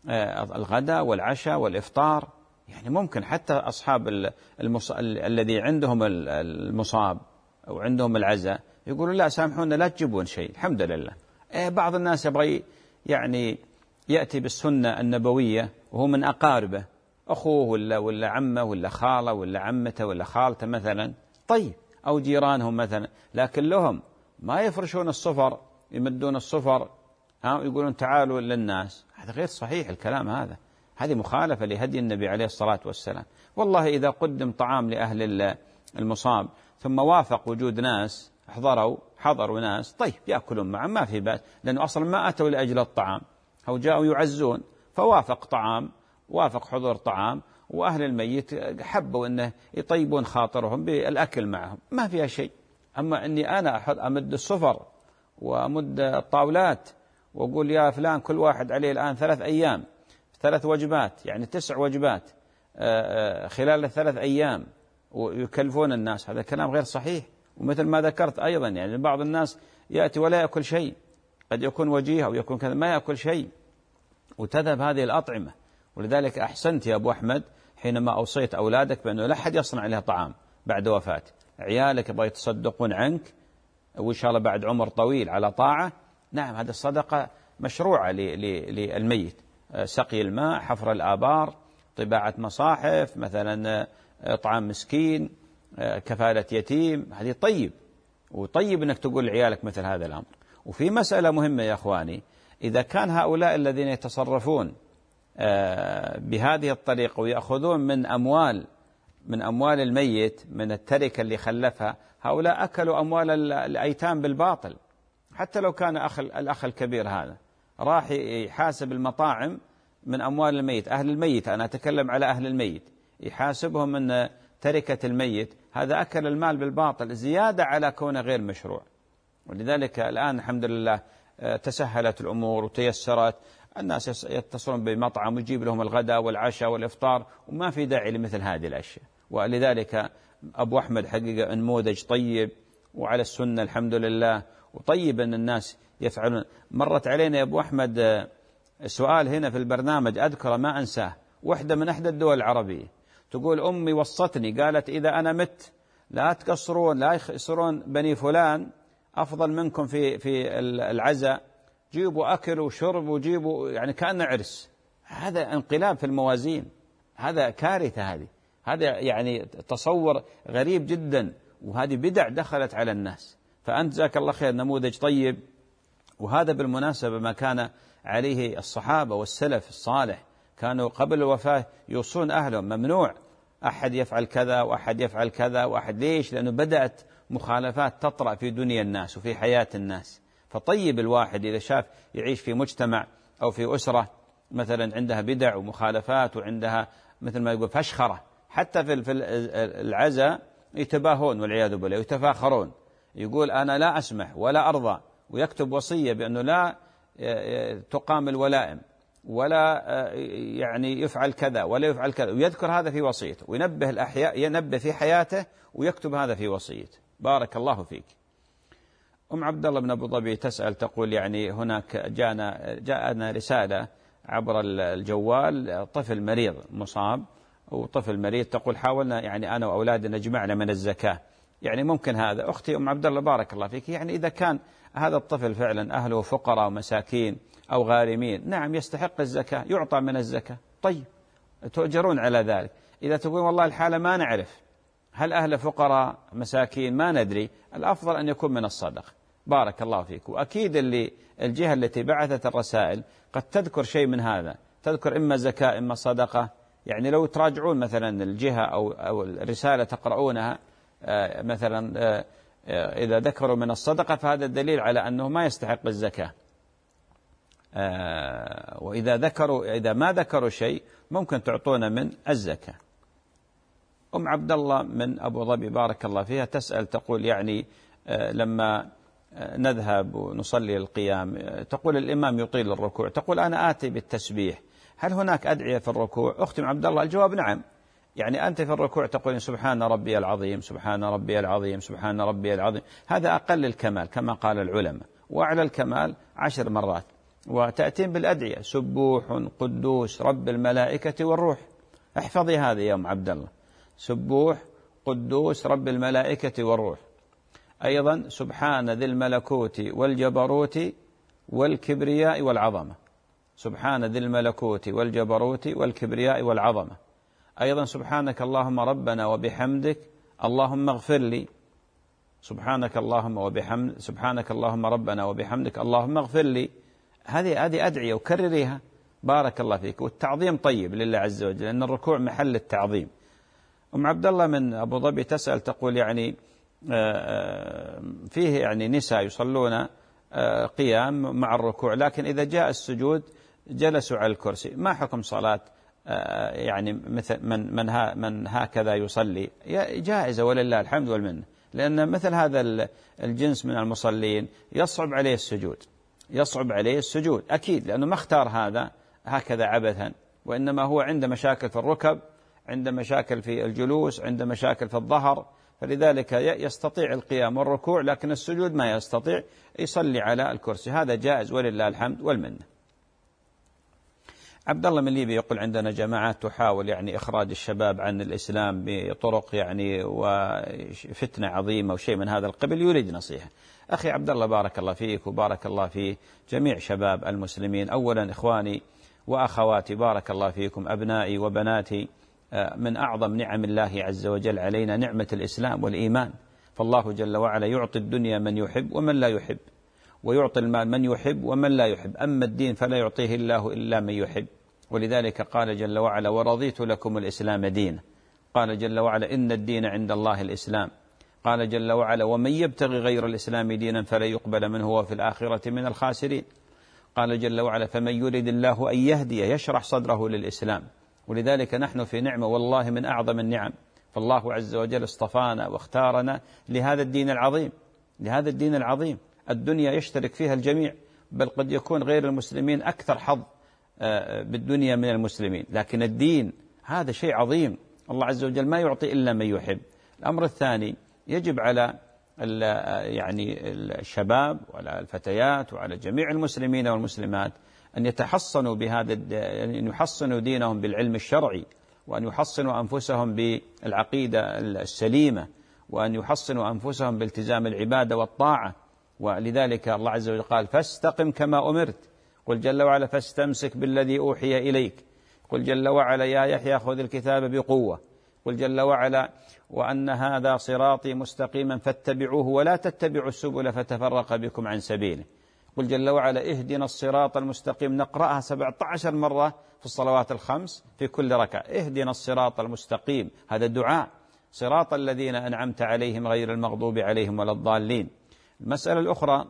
الغداء والعشاء والإفطار. يعني ممكن حتى أصحاب الذي عندهم المصاب أو عندهم العزاء يقولوا لا سامحونا لا تجيبون شيء، الحمد لله. بعض الناس يبغى يعني يأتي بالسنة النبوية وهو من أقاربه، أخوه ولا عمه ولا خاله ولا عمته ولا خالته مثلا، طيب، أو جيرانهم مثلا، لكن لهم ما يفرشون الصفر، يمدون الصفر يقولون تعالوا للناس. هذا غير صحيح الكلام هذا، هذه مخالفة لهدي النبي عليه الصلاة والسلام. والله إذا قدم طعام لأهل المصاب ثم وافق وجود ناس حضروا ناس، طيب يأكلون معا ما في بأس، لأنه أصلا ما أتوا لأجل الطعام، أو جاءوا يعزون فوافق طعام، وافق حضور طعام، وأهل الميت حبوا أنه يطيبون خاطرهم بالأكل معهم، ما فيها شيء. أما أني أنا أمد الصفر وأمد الطاولات وأقول يا فلان كل واحد عليه الآن 3 أيام 3 وجبات، يعني 9 وجبات خلال 3 أيام، ويكلفون الناس، هذا كلام غير صحيح. ومثل ما ذكرت أيضا يعني بعض الناس يأتي ولا يأكل شيء، قد يكون وجيه أو يكون كذا ما يأكل شيء وتذهب هذه الأطعمة. ولذلك أحسنت يا أبو أحمد حينما أوصيت أولادك بأنه لا أحد يصنع لها طعام بعد وفاة عيالك، يبغى يتصدقون عنك وإن شاء الله بعد عمر طويل على طاعة، نعم هذه الصدقة مشروعة للميت، سقي الماء، حفر الآبار، طباعة مصاحف مثلا، طعام مسكين، كفالة يتيم، هذه طيب، وطيب أنك تقول لعيالك مثل هذا الأمر. وفي مسألة مهمة يا أخواني، إذا كان هؤلاء الذين يتصرفون بهذه الطريقة ويأخذون من أموال الميت من التركة اللي خلفها، هؤلاء أكلوا أموال الأيتام بالباطل. حتى لو كان الأخ الكبير هذا راح يحاسب المطاعم من أموال الميت، أهل الميت، أنا أتكلم على أهل الميت، يحاسبهم من تركة الميت، هذا أكل المال بالباطل زيادة على كونه غير مشروع. ولذلك الآن الحمد لله تسهلت الأمور وتيسرت، الناس يتصلون بمطعم ويجيب لهم الغداء والعشاء والإفطار، وما في داعي لمثل هذه الأشياء. ولذلك أبو أحمد حقيقة نموذج طيب وعلى السنة الحمد لله، وطيب أن الناس يفعلون. مرت علينا يا أبو أحمد سؤال هنا في البرنامج أذكر ما أنساه، وحدة من أحدى الدول العربية تقول أمي وصتني قالت إذا أنا مت لا تقصرون، لا يخسرون بني فلان أفضل منكم في العزاء، جيبوا أكل وشرب وجيبوا، يعني كأنه عرس. هذا انقلاب في الموازين، هذا كارثة، هذا يعني تصور غريب جدا، وهذه بدع دخلت على الناس. فأنت جزاك الله خير نموذج طيب. وهذا بالمناسبة ما كان عليه الصحابة والسلف الصالح، كانوا قبل الوفاة يوصون أهلهم ممنوع أحد يفعل كذا وأحد يفعل كذا وأحد. ليش؟ لأنه بدأت مخالفات تطرأ في دنيا الناس وفي حياة الناس. فطيب الواحد إذا شاف يعيش في مجتمع أو في أسرة مثلا عندها بدع ومخالفات وعندها مثل ما يقول فشخرة، حتى في العزاء يتباهون والعياذ بالله ويتفاخرون، يقول أنا لا أسمح ولا أرضى، ويكتب وصية بأنه لا تقام الولائم ولا يعني يفعل كذا ولا يفعل كذا، ويذكر هذا في وصيته، وينبه الأحياء، ينبه في حياته ويكتب هذا في وصيته. بارك الله فيك. أم عبد الله بن أبو ظبي تسأل تقول يعني هناك جاءنا رسالة عبر الجوال، طفل مريض مصاب وطفل مريض، تقول حاولنا يعني أنا وأولادنا جمعنا من الزكاة، يعني ممكن هذا. أختي أم عبد الله بارك الله فيك، يعني إذا كان هذا الطفل فعلا أهله فقراء ومساكين أو غارمين، نعم يستحق الزكاة، يعطى من الزكاة، طيب تؤجرون على ذلك. إذا تقول والله الحالة ما نعرف هل أهل فقراء مساكين ما ندري، الأفضل أن يكون من الصدقة. بارك الله فيك. وأكيد الجهة التي بعثت الرسائل قد تذكر شيء من هذا، تذكر إما زكاة إما صدقة، يعني لو تراجعون مثلا الجهة أو الرسالة تقرؤونها مثلا إذا ذكروا من الصدقة فهذا الدليل على أنه ما يستحق الزكاة، وإذا ما ذكروا شيء ممكن تعطونا من الزكاة. أم عبد الله من أبو ظبي بارك الله فيها تسأل تقول يعني لما نذهب ونصلي القيام تقول الإمام يطيل الركوع، تقول أنا آتي بالتسبيح، هل هناك أدعية في الركوع؟ أختي عبد الله الجواب نعم، يعني أنت في الركوع تقول سبحان ربي العظيم سبحان ربي العظيم سبحان ربي العظيم، هذا أقل الكمال كما قال العلماء، وأعلى الكمال 10 مرات. وتأتين بالأدعية سبوح قدوس رب الملائكة والروح، احفظي هذه يا أم عبد الله، سبوح قدوس رب الملائكة والروح. أيضا سبحان ذي الملكوت والجبروت والكبرياء والعظمة، سبحان ذي الملكوت والجبروت والكبرياء والعظمة. أيضا سبحانك اللهم ربنا وبحمدك اللهم اغفر لي، سبحانك اللهم ربنا وبحمدك اللهم اغفر لي. هذه أدعية وكرريها بارك الله فيك. والتعظيم طيب لله عز وجل لأن الركوع محل التعظيم. أم عبد الله من أبو ظبي تسأل تقول يعني فيه يعني نساء يصلون قيام مع الركوع، لكن إذا جاء السجود جلسوا على الكرسي، ما حكم صلاة يعني مثل من هكذا يصلي؟ جائزة ولله الحمد والمنة، لأن مثل هذا الجنس من المصلين يصعب عليه السجود أكيد، لأنه ما اختار هذا هكذا عبثا، وإنما هو عنده مشاكل في الركب، عنده مشاكل في الجلوس، عنده مشاكل في الظهر، فلذلك يستطيع القيام والركوع لكن السجود ما يستطيع، يصلي على الكرسي، هذا جائز ولله الحمد والمنة. عبد الله من ليبيا يقول عندنا جماعات تحاول يعني إخراج الشباب عن الإسلام بطرق يعني وفتنة عظيمة وشيء من هذا القبل، يريد نصيحة. أخي عبد الله بارك الله فيك وبارك الله في جميع شباب المسلمين. أولا إخواني وأخواتي بارك الله فيكم، أبنائي وبناتي، من أعظم نعم الله عز وجل علينا نعمة الإسلام والإيمان، فالله جل وعلا يعطي الدنيا من يحب ومن لا يحب، ويعطي المال من يحب ومن لا يحب، أما الدين فلا يعطيه الله إلا من يحب. ولذلك قال جل وعلا ورضيت لكم الإسلام دينا، قال جل وعلا إن الدين عند الله الإسلام، قال جل وعلا ومن يبتغي غير الإسلام دينا فلا يقبل منه وهو في الآخرة من الخاسرين، قال جل وعلا فمن يريد الله أن يهدي يشرح صدره للإسلام. ولذلك نحن في نعمة والله من أعظم النعم، فالله عز وجل اصطفانا واختارنا لهذا الدين العظيم، الدنيا يشترك فيها الجميع، بل قد يكون غير المسلمين أكثر حظ بالدنيا من المسلمين، لكن الدين هذا شيء عظيم، الله عز وجل ما يعطي إلا من يحب. الأمر الثاني يجب على يعني الشباب وعلى الفتيات وعلى جميع المسلمين والمسلمات أن يتحصنوا أن يحصنوا دينهم بالعلم الشرعي، وأن يحصنوا أنفسهم بالعقيدة السليمة، وأن يحصنوا أنفسهم بالتزام العبادة والطاعة. ولذلك الله عز وجل قال فاستقم كما أمرت، قل جل وعلا فاستمسك بالذي أوحي إليك، قل جل وعلا يا يحيى خذ الكتاب بقوة، قل جل وعلا وأن هذا صراطي مستقيما فاتبعوه ولا تتبعوا السبل فتفرق بكم عن سبيله، قل جل وعلا اهدنا الصراط المستقيم، نقرأها 17 مرة في الصلوات الخمس في كل ركعة. اهدنا الصراط المستقيم، هذا الدعاء، صراط الذين أنعمت عليهم غير المغضوب عليهم ولا الضالين. المسألة الأخرى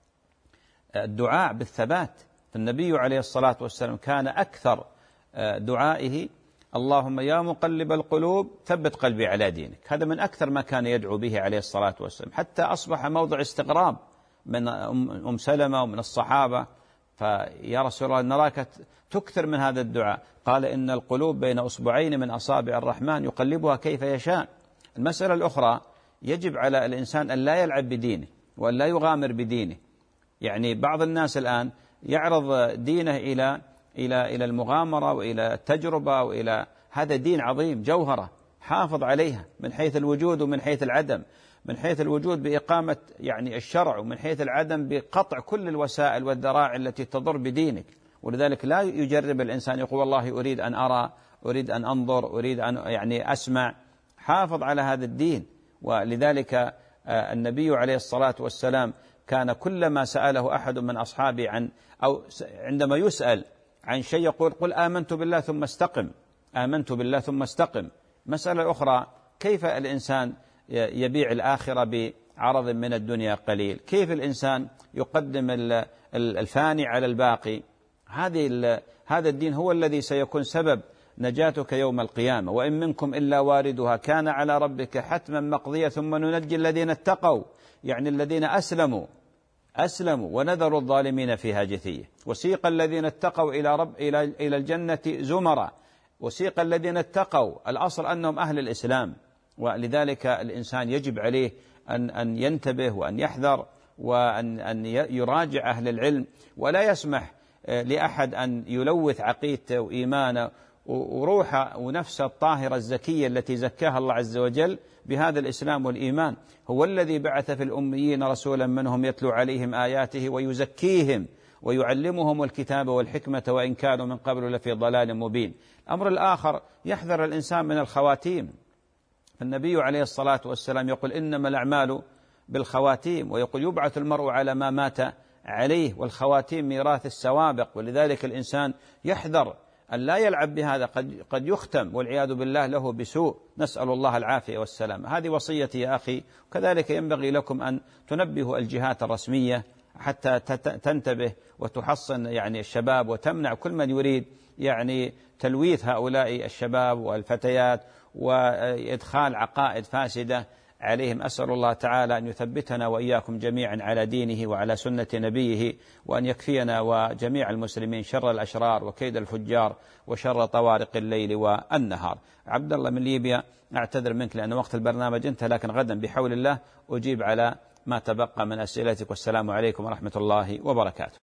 الدعاء بالثبات. فالنبي عليه الصلاة والسلام كان أكثر دعائه اللهم يا مقلب القلوب ثبت قلبي على دينك. هذا من أكثر ما كان يدعو به عليه الصلاة والسلام، حتى أصبح موضع استغراب من أم سلمة ومن الصحابة، فيا رسول الله نراك تكثر من هذا الدعاء. قال إن القلوب بين أصبعين من أصابع الرحمن يقلبها كيف يشاء. المسألة الأخرى يجب على الإنسان أن لا يلعب بدينه وأن لا يغامر بدينه. يعني بعض الناس الآن يعرض دينه إلى المغامرة وإلى التجربة وإلى هذا دين عظيم، جوهرة حافظ عليها من حيث الوجود ومن حيث العدم، من حيث الوجود بإقامة يعني الشرع، ومن حيث العدم بقطع كل الوسائل والذراع التي تضر بدينك. ولذلك لا يجرب الإنسان يقول والله أريد أن أرى، أريد أن أنظر، أريد أن يعني أسمع. حافظ على هذا الدين. ولذلك النبي عليه الصلاة والسلام كان كلما سأله أحد من أصحابه أو عندما يسأل عن شيء يقول قل آمنت بالله ثم استقم، آمنت بالله ثم استقم. مسألة أخرى كيف الإنسان يبيع الآخرة بعرض من الدنيا قليل؟ كيف الإنسان يقدم الفاني على الباقي؟ هذا الدين هو الذي سيكون سبب نجاتك يوم القيامة. وإن منكم إلا واردها كان على ربك حتما مقضية ثم ننجي الذين اتقوا، يعني الذين أسلموا ونذروا الظالمين فيها جثية. وسيق الذين اتقوا إلى الجنة زمرا، وسيق الذين اتقوا، الأصل أنهم أهل الإسلام. ولذلك الإنسان يجب عليه أن ينتبه وأن يحذر وأن يراجع أهل العلم، ولا يسمح لأحد أن يلوث عقيدته وإيمانه وروحه ونفسه الطاهرة الزكية التي زكاها الله عز وجل بهذا الإسلام والإيمان. هو الذي بعث في الأميين رسولا منهم يتلو عليهم آياته ويزكيهم ويعلمهم الكتاب والحكمة وإن كانوا من قبل لفي ضلال مبين. الأمر الآخر يحذر الإنسان من الخواتيم. النبي عليه الصلاة والسلام يقول إنما الأعمال بالخواتيم، ويقول يبعث المرء على ما مات عليه، والخواتيم ميراث السوابق. ولذلك الإنسان يحذر أن لا يلعب بهذا، قد يختم والعياذ بالله له بسوء، نسأل الله العافية والسلام. هذه وصيتي يا أخي. وكذلك ينبغي لكم أن تنبهوا الجهات الرسمية حتى تنتبه وتحصن يعني الشباب، وتمنع كل من يريد يعني تلويث هؤلاء الشباب والفتيات وإدخال عقائد فاسدة عليهم. أسأل الله تعالى أن يثبتنا وإياكم جميعا على دينه وعلى سنة نبيه، وأن يكفينا وجميع المسلمين شر الأشرار وكيد الفجار وشر طوارق الليل والنهار. عبد الله من ليبيا، أعتذر منك لأن وقت البرنامج انتهى، لكن غدا بحول الله أجيب على ما تبقى من أسئلتك. والسلام عليكم ورحمة الله وبركاته.